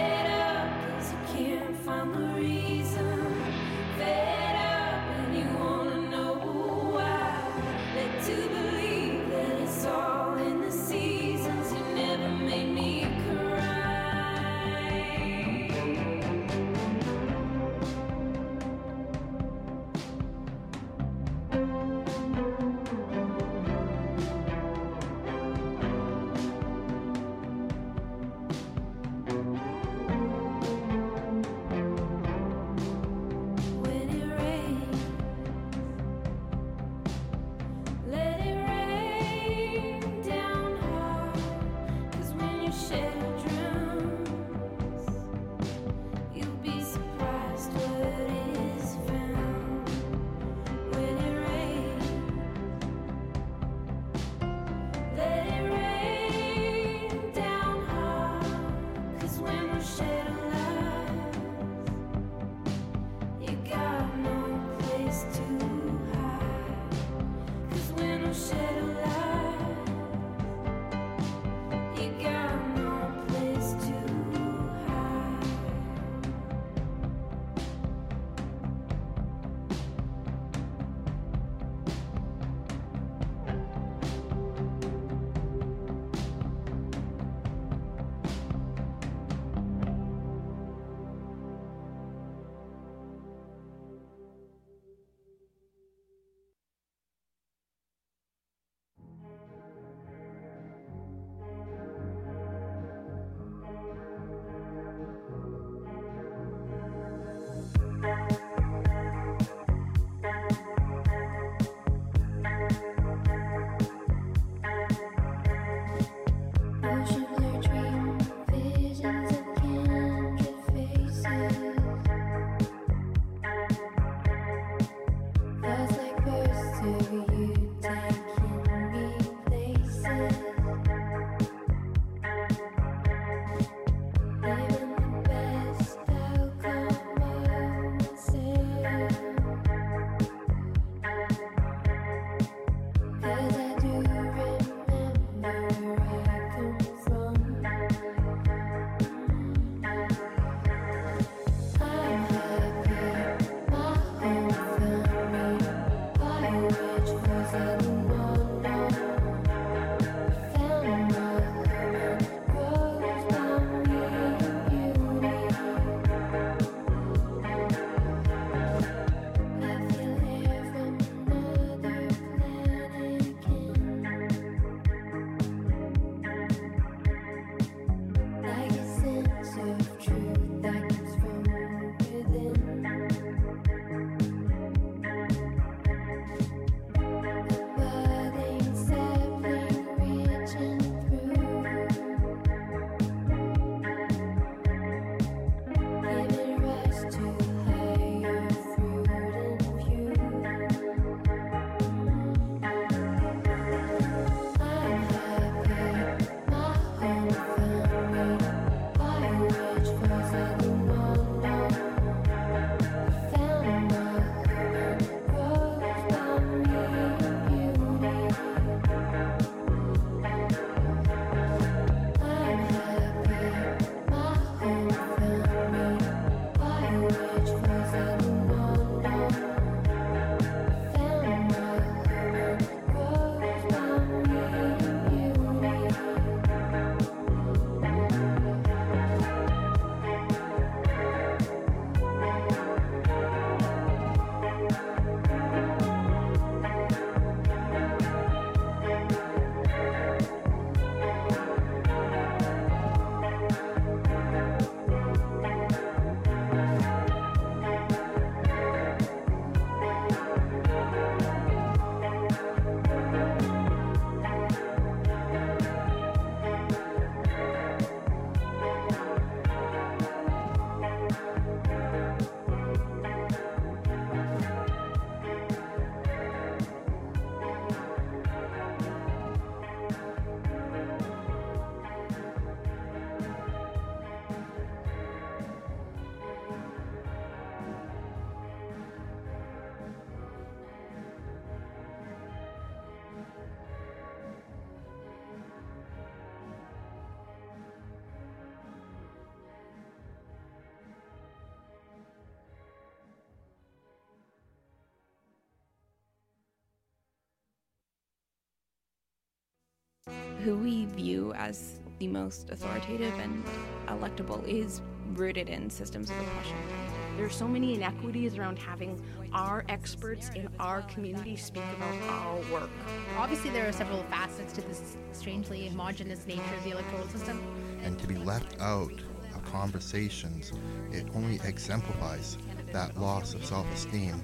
Who we view as the most authoritative and electable is rooted in systems of oppression.
There's so many inequities around having our experts in our community speak about our work.
Obviously, there are several facets to this strangely homogenous nature of the electoral system.
And to be left out of conversations, it only exemplifies that loss of self-esteem.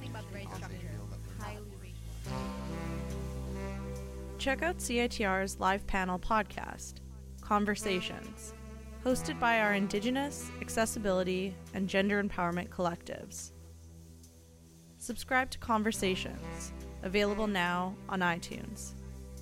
Check out C I T R's live panel podcast, Conversations, hosted by our Indigenous, accessibility, and gender empowerment collectives. Subscribe to Conversations, available now on iTunes.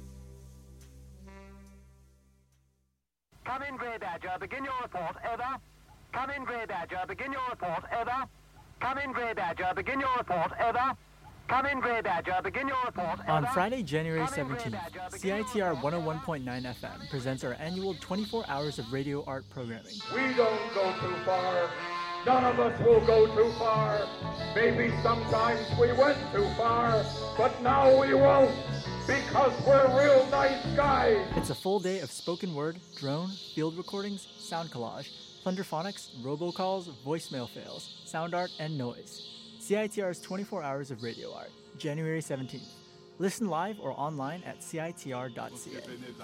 Come in, Grey Badger, begin your report, over. Come in, Grey Badger, begin your report, over. Come in, Grey Badger, begin your report, over. Come in, Grey Badger, begin your report, over.
On Friday, January seventeenth, C I T R one oh one point nine F M presents our annual twenty-four hours of radio art programming.
We don't go too far. None of us will go too far. Maybe sometimes we went too far, but now we won't, because we're real nice guys.
It's a full day of spoken word, drone, field recordings, sound collage, thunderphonics, robocalls, voicemail fails, sound art, and noise. C I T R's twenty-four hours of radio art, January seventeenth. Listen live or online at C I T R dot C A.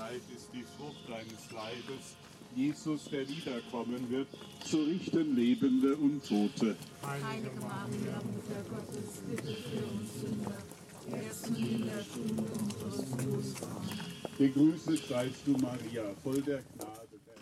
Jesus, der wiederkommen wird, zu richten Lebende und Tote.
Heilige Maria, Mutter Gottes, bitte für uns Sünder, jetzt und in der Stunde unseres Todes.
Gegrüßet seist du, Maria, voll der Gnade.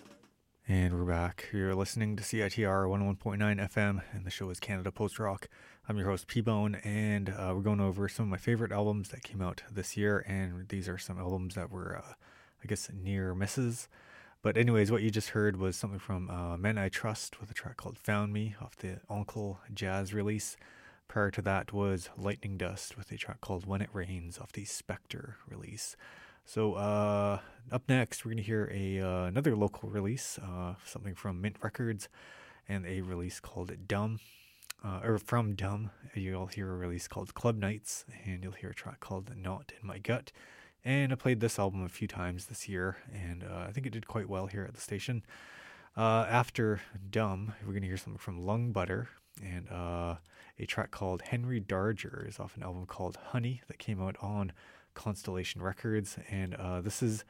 And we're back. You're listening to C I T R one oh one point nine F M, and the show is Canada Post Rock. I'm your host, P-Bone, and uh, we're going over some of my favorite albums that came out this year, and these are some albums that were, uh, I guess, near misses. But anyways, what you just heard was something from uh, Men I Trust with a track called Found Me off the Uncle Jazz release. Prior to that was Lightning Dust with a track called When It Rains off the Spectre release. So uh, up next, we're going to hear a uh, another local release, uh, something from Mint Records, and a release called Dumb, uh, or from Dumb. You'll hear a release called Club Nights, and you'll hear a track called Not in My Gut. And I played this album a few times this year, and uh, I think it did quite well here at the station. Uh, after Dumb, we're going to hear something from Lung Butter, and uh, a track called Henry Darger is off an album called Honey that came out on Constellation Records, and uh, this is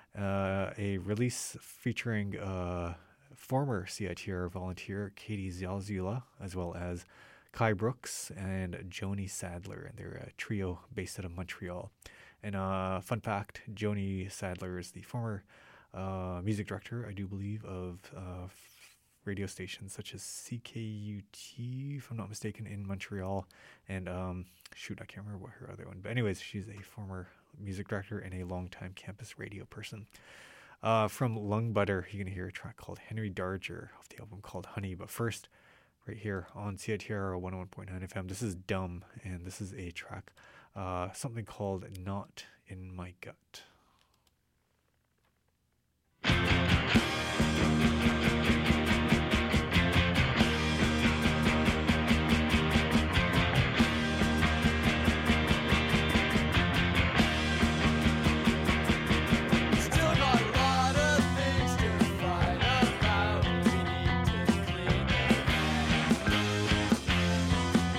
uh, a release featuring uh, former C I T R volunteer Katie Zalzula, as well as Kai Brooks and Joni Sadler, and they're a trio based out of Montreal. And uh, fun fact, Joni Sadler is the former uh, music director, I do believe, of uh, radio stations such as C K U T, if I'm not mistaken, in Montreal. And um, shoot, I can't remember what her other one. But anyways, she's a former music director and a longtime campus radio person. Uh, from Lung Butter, you're going to hear a track called Henry Darger off the album called Honey. But first, right here on C I T R one oh one point nine F M, this is Dumb, and this is a track, uh, something called Not in My Gut.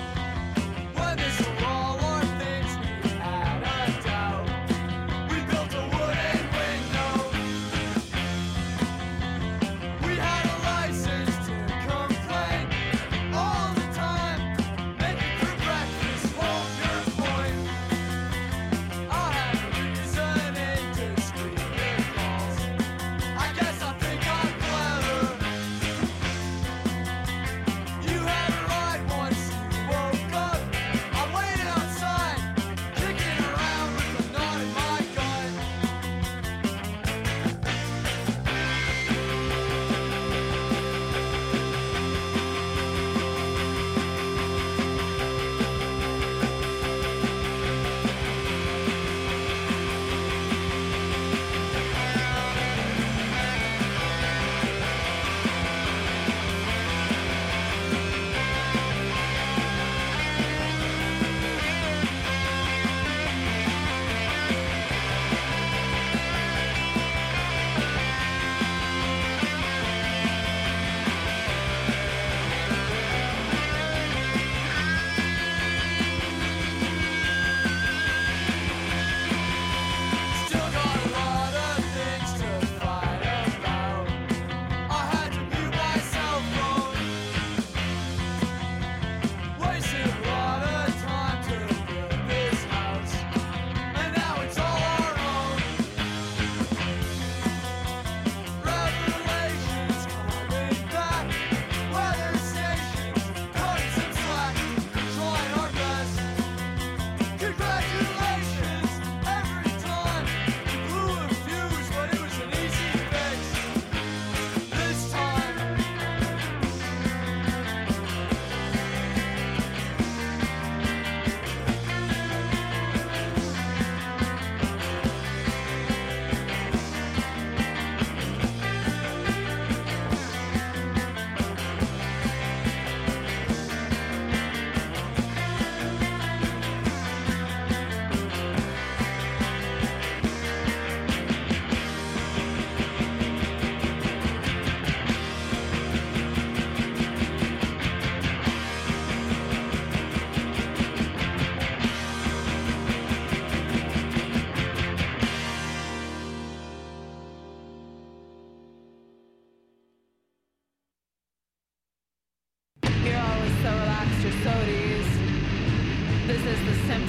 When there's a wall or things we had a doubt, we built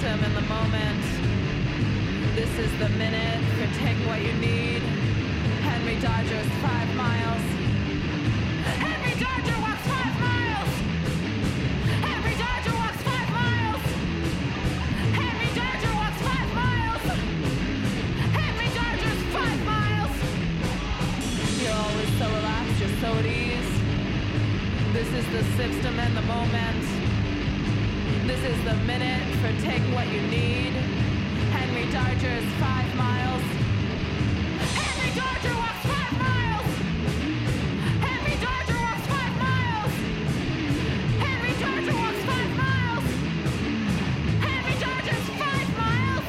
system and the moment. This is the minute for take what you need. Henry Dodger's five miles. Henry Dodger walks five miles. Henry Dodger walks five miles. Henry Dodger walks five miles. Henry Dodger's five miles. You're always so relaxed, you're so at ease. This is the system and the moment. This is the minute for take what you need. Henry Dodger's five miles. Henry Dodger walks five miles. Henry Dodger walks five miles. Henry Dodger walks five miles. Henry Dodger's five miles.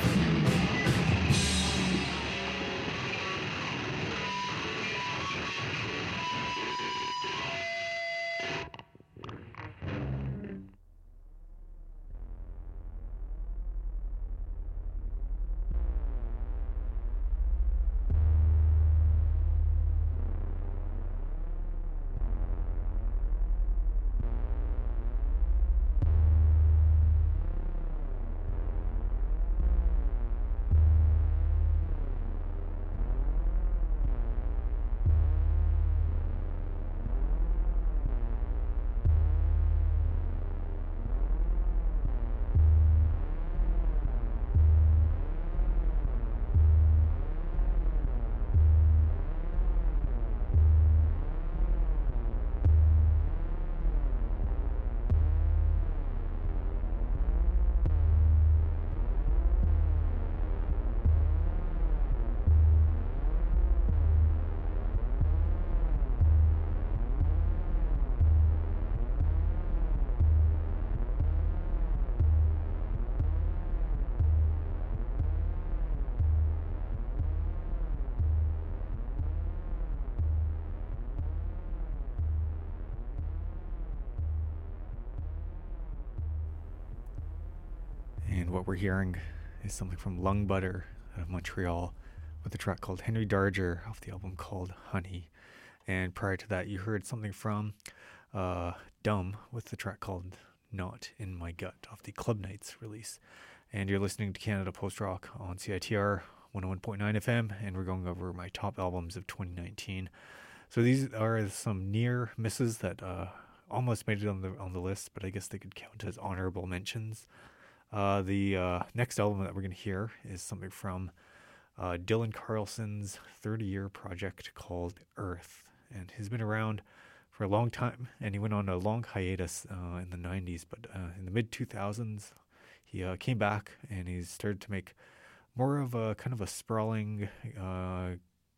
And what we're hearing is something from Lung Butter out of Montreal with a track called Henry Dodger off the album called Honey. And prior to that, you heard something from uh, Dumb with the track called Not in My Gut off the Club Nights release. And you're listening to Canada Post Rock on C I T R one oh one point nine F M, and we're going over my top albums of twenty nineteen. So these are some near misses that uh, almost made it on the on the list, but I guess they could count as honorable mentions. Uh, the uh, next album that we're going to hear is something from uh, Dylan Carlson's thirty-year project called Earth. And he's been around for a long time, and he went on a long hiatus uh, in the nineties, but uh, in the mid two thousands, he uh, came back, and he started to make more of a kind of a sprawling uh,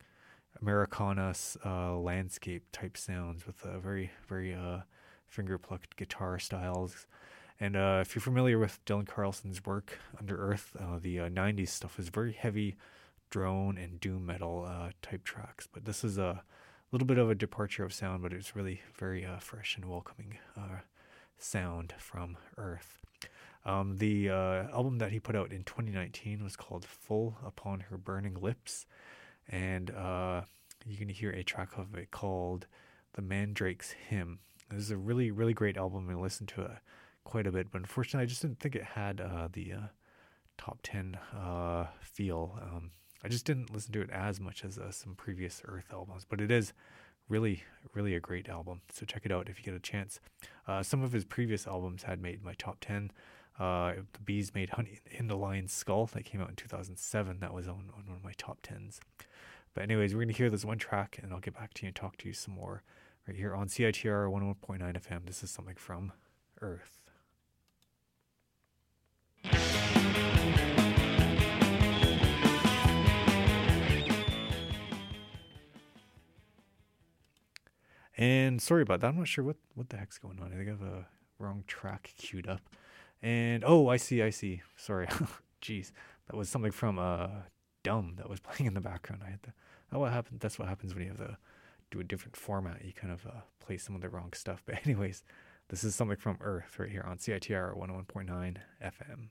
Americana uh, landscape type sounds with uh, very, very uh, finger-plucked guitar styles. And uh, if you're familiar with Dylan Carlson's work under Earth, uh, the uh, nineties stuff is very heavy drone and doom metal uh, type tracks. But this is a little bit of a departure of sound, but it's really very uh, fresh and welcoming uh, sound from Earth. Um, the uh, album that he put out in twenty nineteen was called Full Upon Her Burning Lips. And uh, you can hear a track of it called The Mandrake's Hymn. This is a really, really great album, and I listened to it quite a bit, but unfortunately I just didn't think it had uh, the uh, top ten uh, feel. Um, I just didn't listen to it as much as uh, some previous Earth albums, but it is really, really a great album, so check it out if you get a chance. Uh, some of his previous albums had made my top ten. Uh, the Bees made Honey in the Lion's Skull, that came out in two thousand seven. That was on, on one of my top tens. But anyways, we're going to hear this one track, and I'll get back to you and talk to you some more right here on C I T R one oh one point nine F M. This is something from Earth. And sorry about that. I'm not sure what, what the heck's going on. I think I have a wrong track queued up. And, oh, I see, I see. Sorry. Jeez. That was something from uh, Dumb that was playing in the background. I had to, oh, what happened? That's what happens when you have to do a different format. You kind of uh, play some of the wrong stuff. But anyways, this is something from Earth right here on C I T R one oh one point nine F M.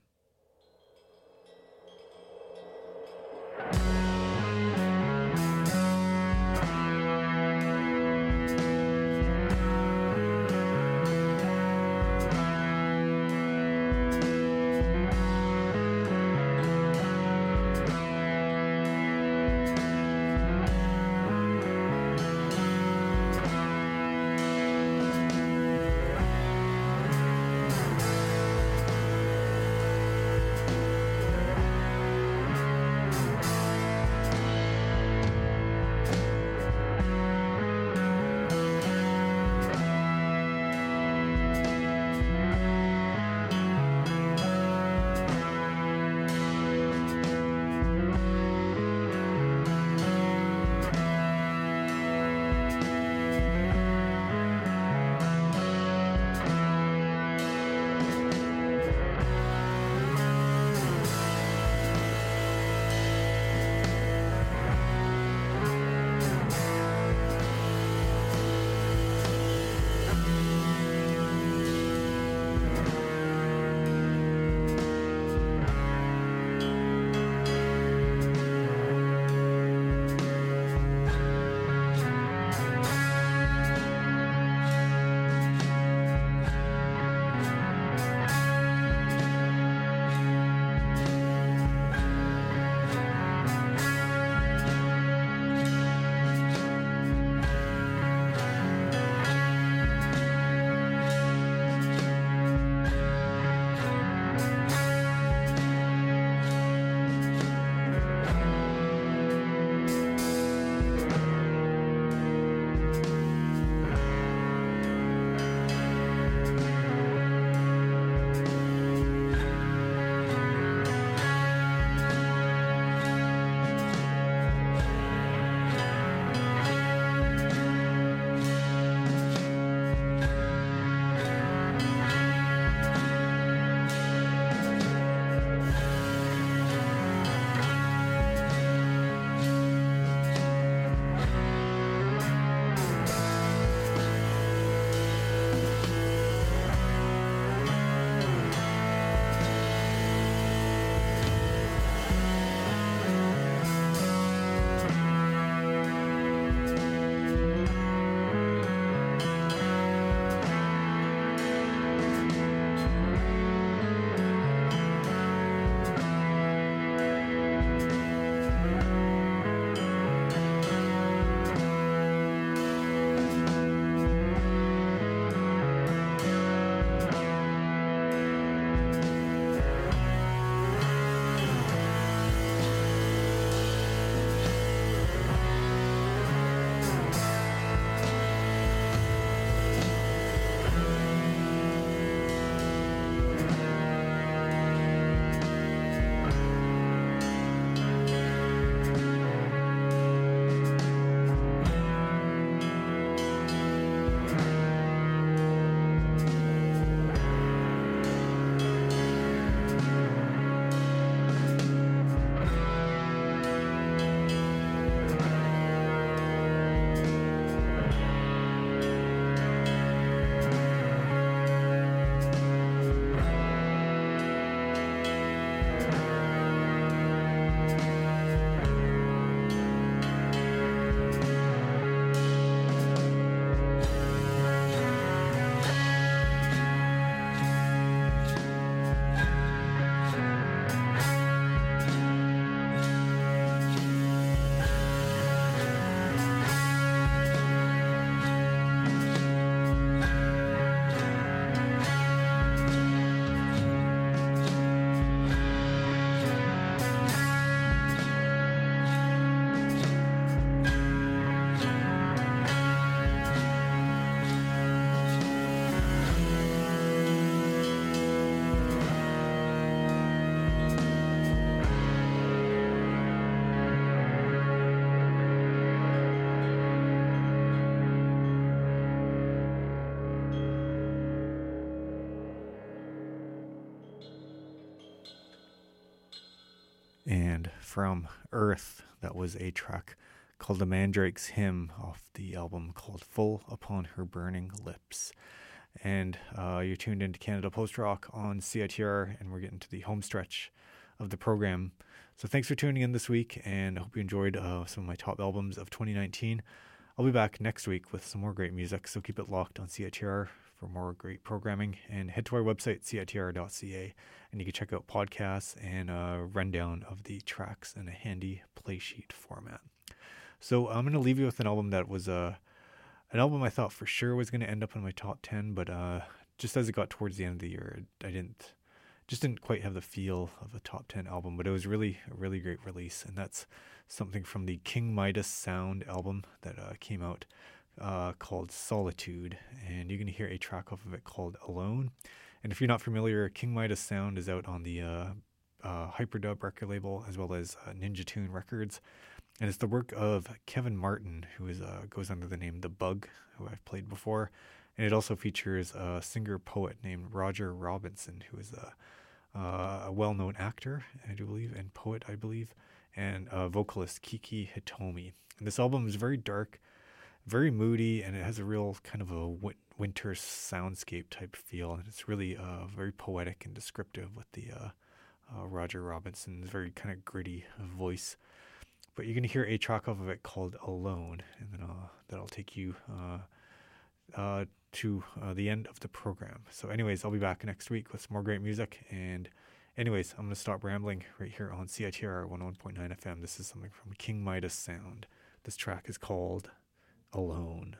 And from Earth, that was a track called The Mandrake's Hymn off the album called Full Upon Her Burning Lips. And uh, you're tuned into Canada Post Rock on C I T R, and we're getting to the home stretch of the program. So thanks for tuning in this week, and I hope you enjoyed uh, some of my top albums of twenty nineteen. I'll be back next week with some more great music, so keep it locked on C I T R for more great programming, and head to our website, C I T R dot C A, and you can check out podcasts and a rundown of the tracks in a handy play sheet format. So I'm going to leave you with an album that was uh, an album I thought for sure was going to end up in my top ten, but uh, just as it got towards the end of the year, I didn't just didn't quite have the feel of a top ten album, but it was really a really great release, and that's something from the King Midas Sound album that uh, came out uh, called Solitude, and you're going to hear a track off of it called Alone. And if you're not familiar, King Midas Sound is out on the uh, uh, Hyperdub record label as well as uh, Ninja Tune Records, and it's the work of Kevin Martin, who is uh, goes under the name The Bug, who I've played before, and it also features a singer-poet named Roger Robinson, who is a Uh, a well-known actor, I do believe, and poet, I believe, and uh, vocalist Kiki Hitomi. And this album is very dark, very moody, and it has a real kind of a w- winter soundscape type feel, and it's really uh, very poetic and descriptive with the uh, uh, Roger Robinson's very kind of gritty voice. But you're going to hear a track off of it called Alone, and then uh, that'll take you uh, uh, to uh, the end of the program. So anyways, I'll be back next week with some more great music. And anyways, I'm going to stop rambling right here on C I T R one oh one point nine F M. This is something from King Midas Sound. This track is called Alone.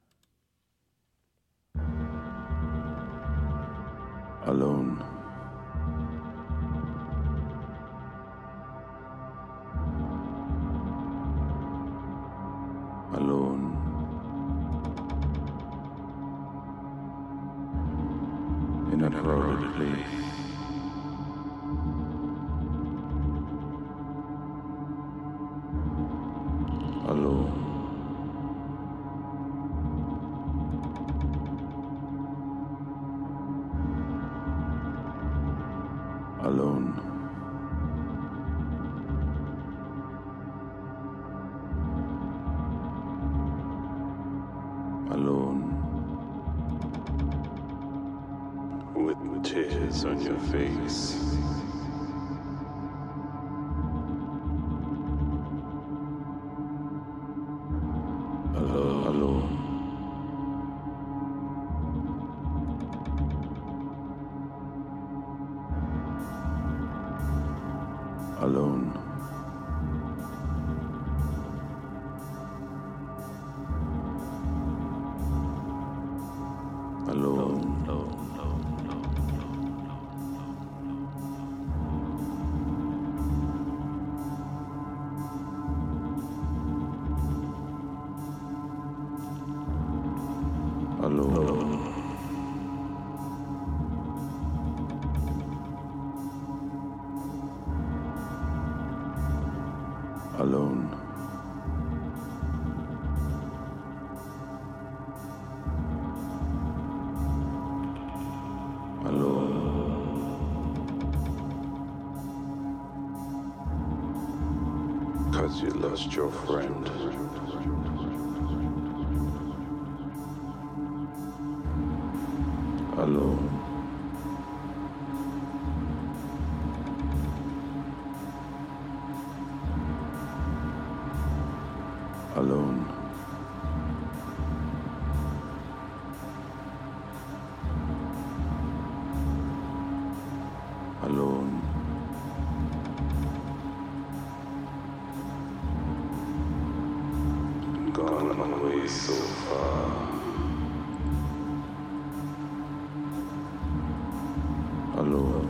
Alone. Alone. In a crowded place. Alone. Alone. Alone. With tears on your face. Alone, alone. Alone. Alone. Alone. Alone. Alone. Alone. 'Cause you lost your friend. Alone. Alone. Alone. Gone away so far. Alone.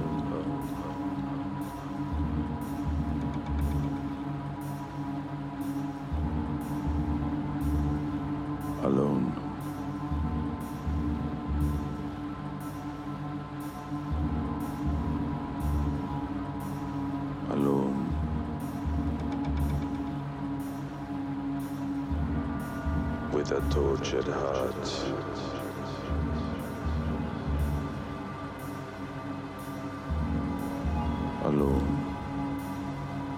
Alone. Alone. With a tortured heart. Alone.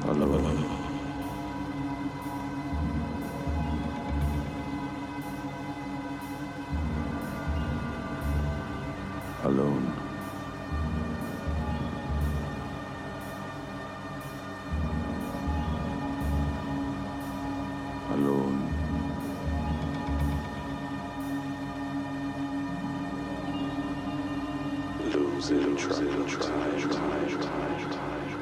alone. Alone. Alone. Losing track, try, try, try, try.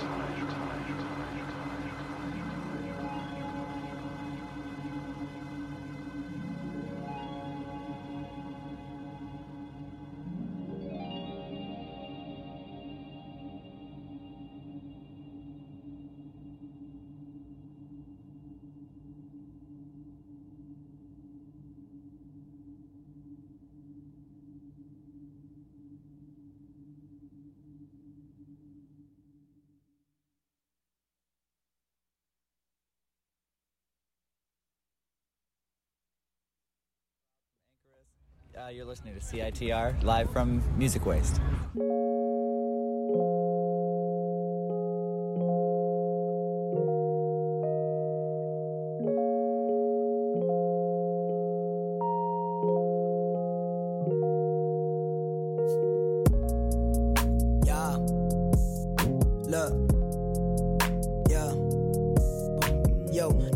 Uh, you're listening to C I T R, live from Music Waste.
Yeah. Look. Yeah. Yo,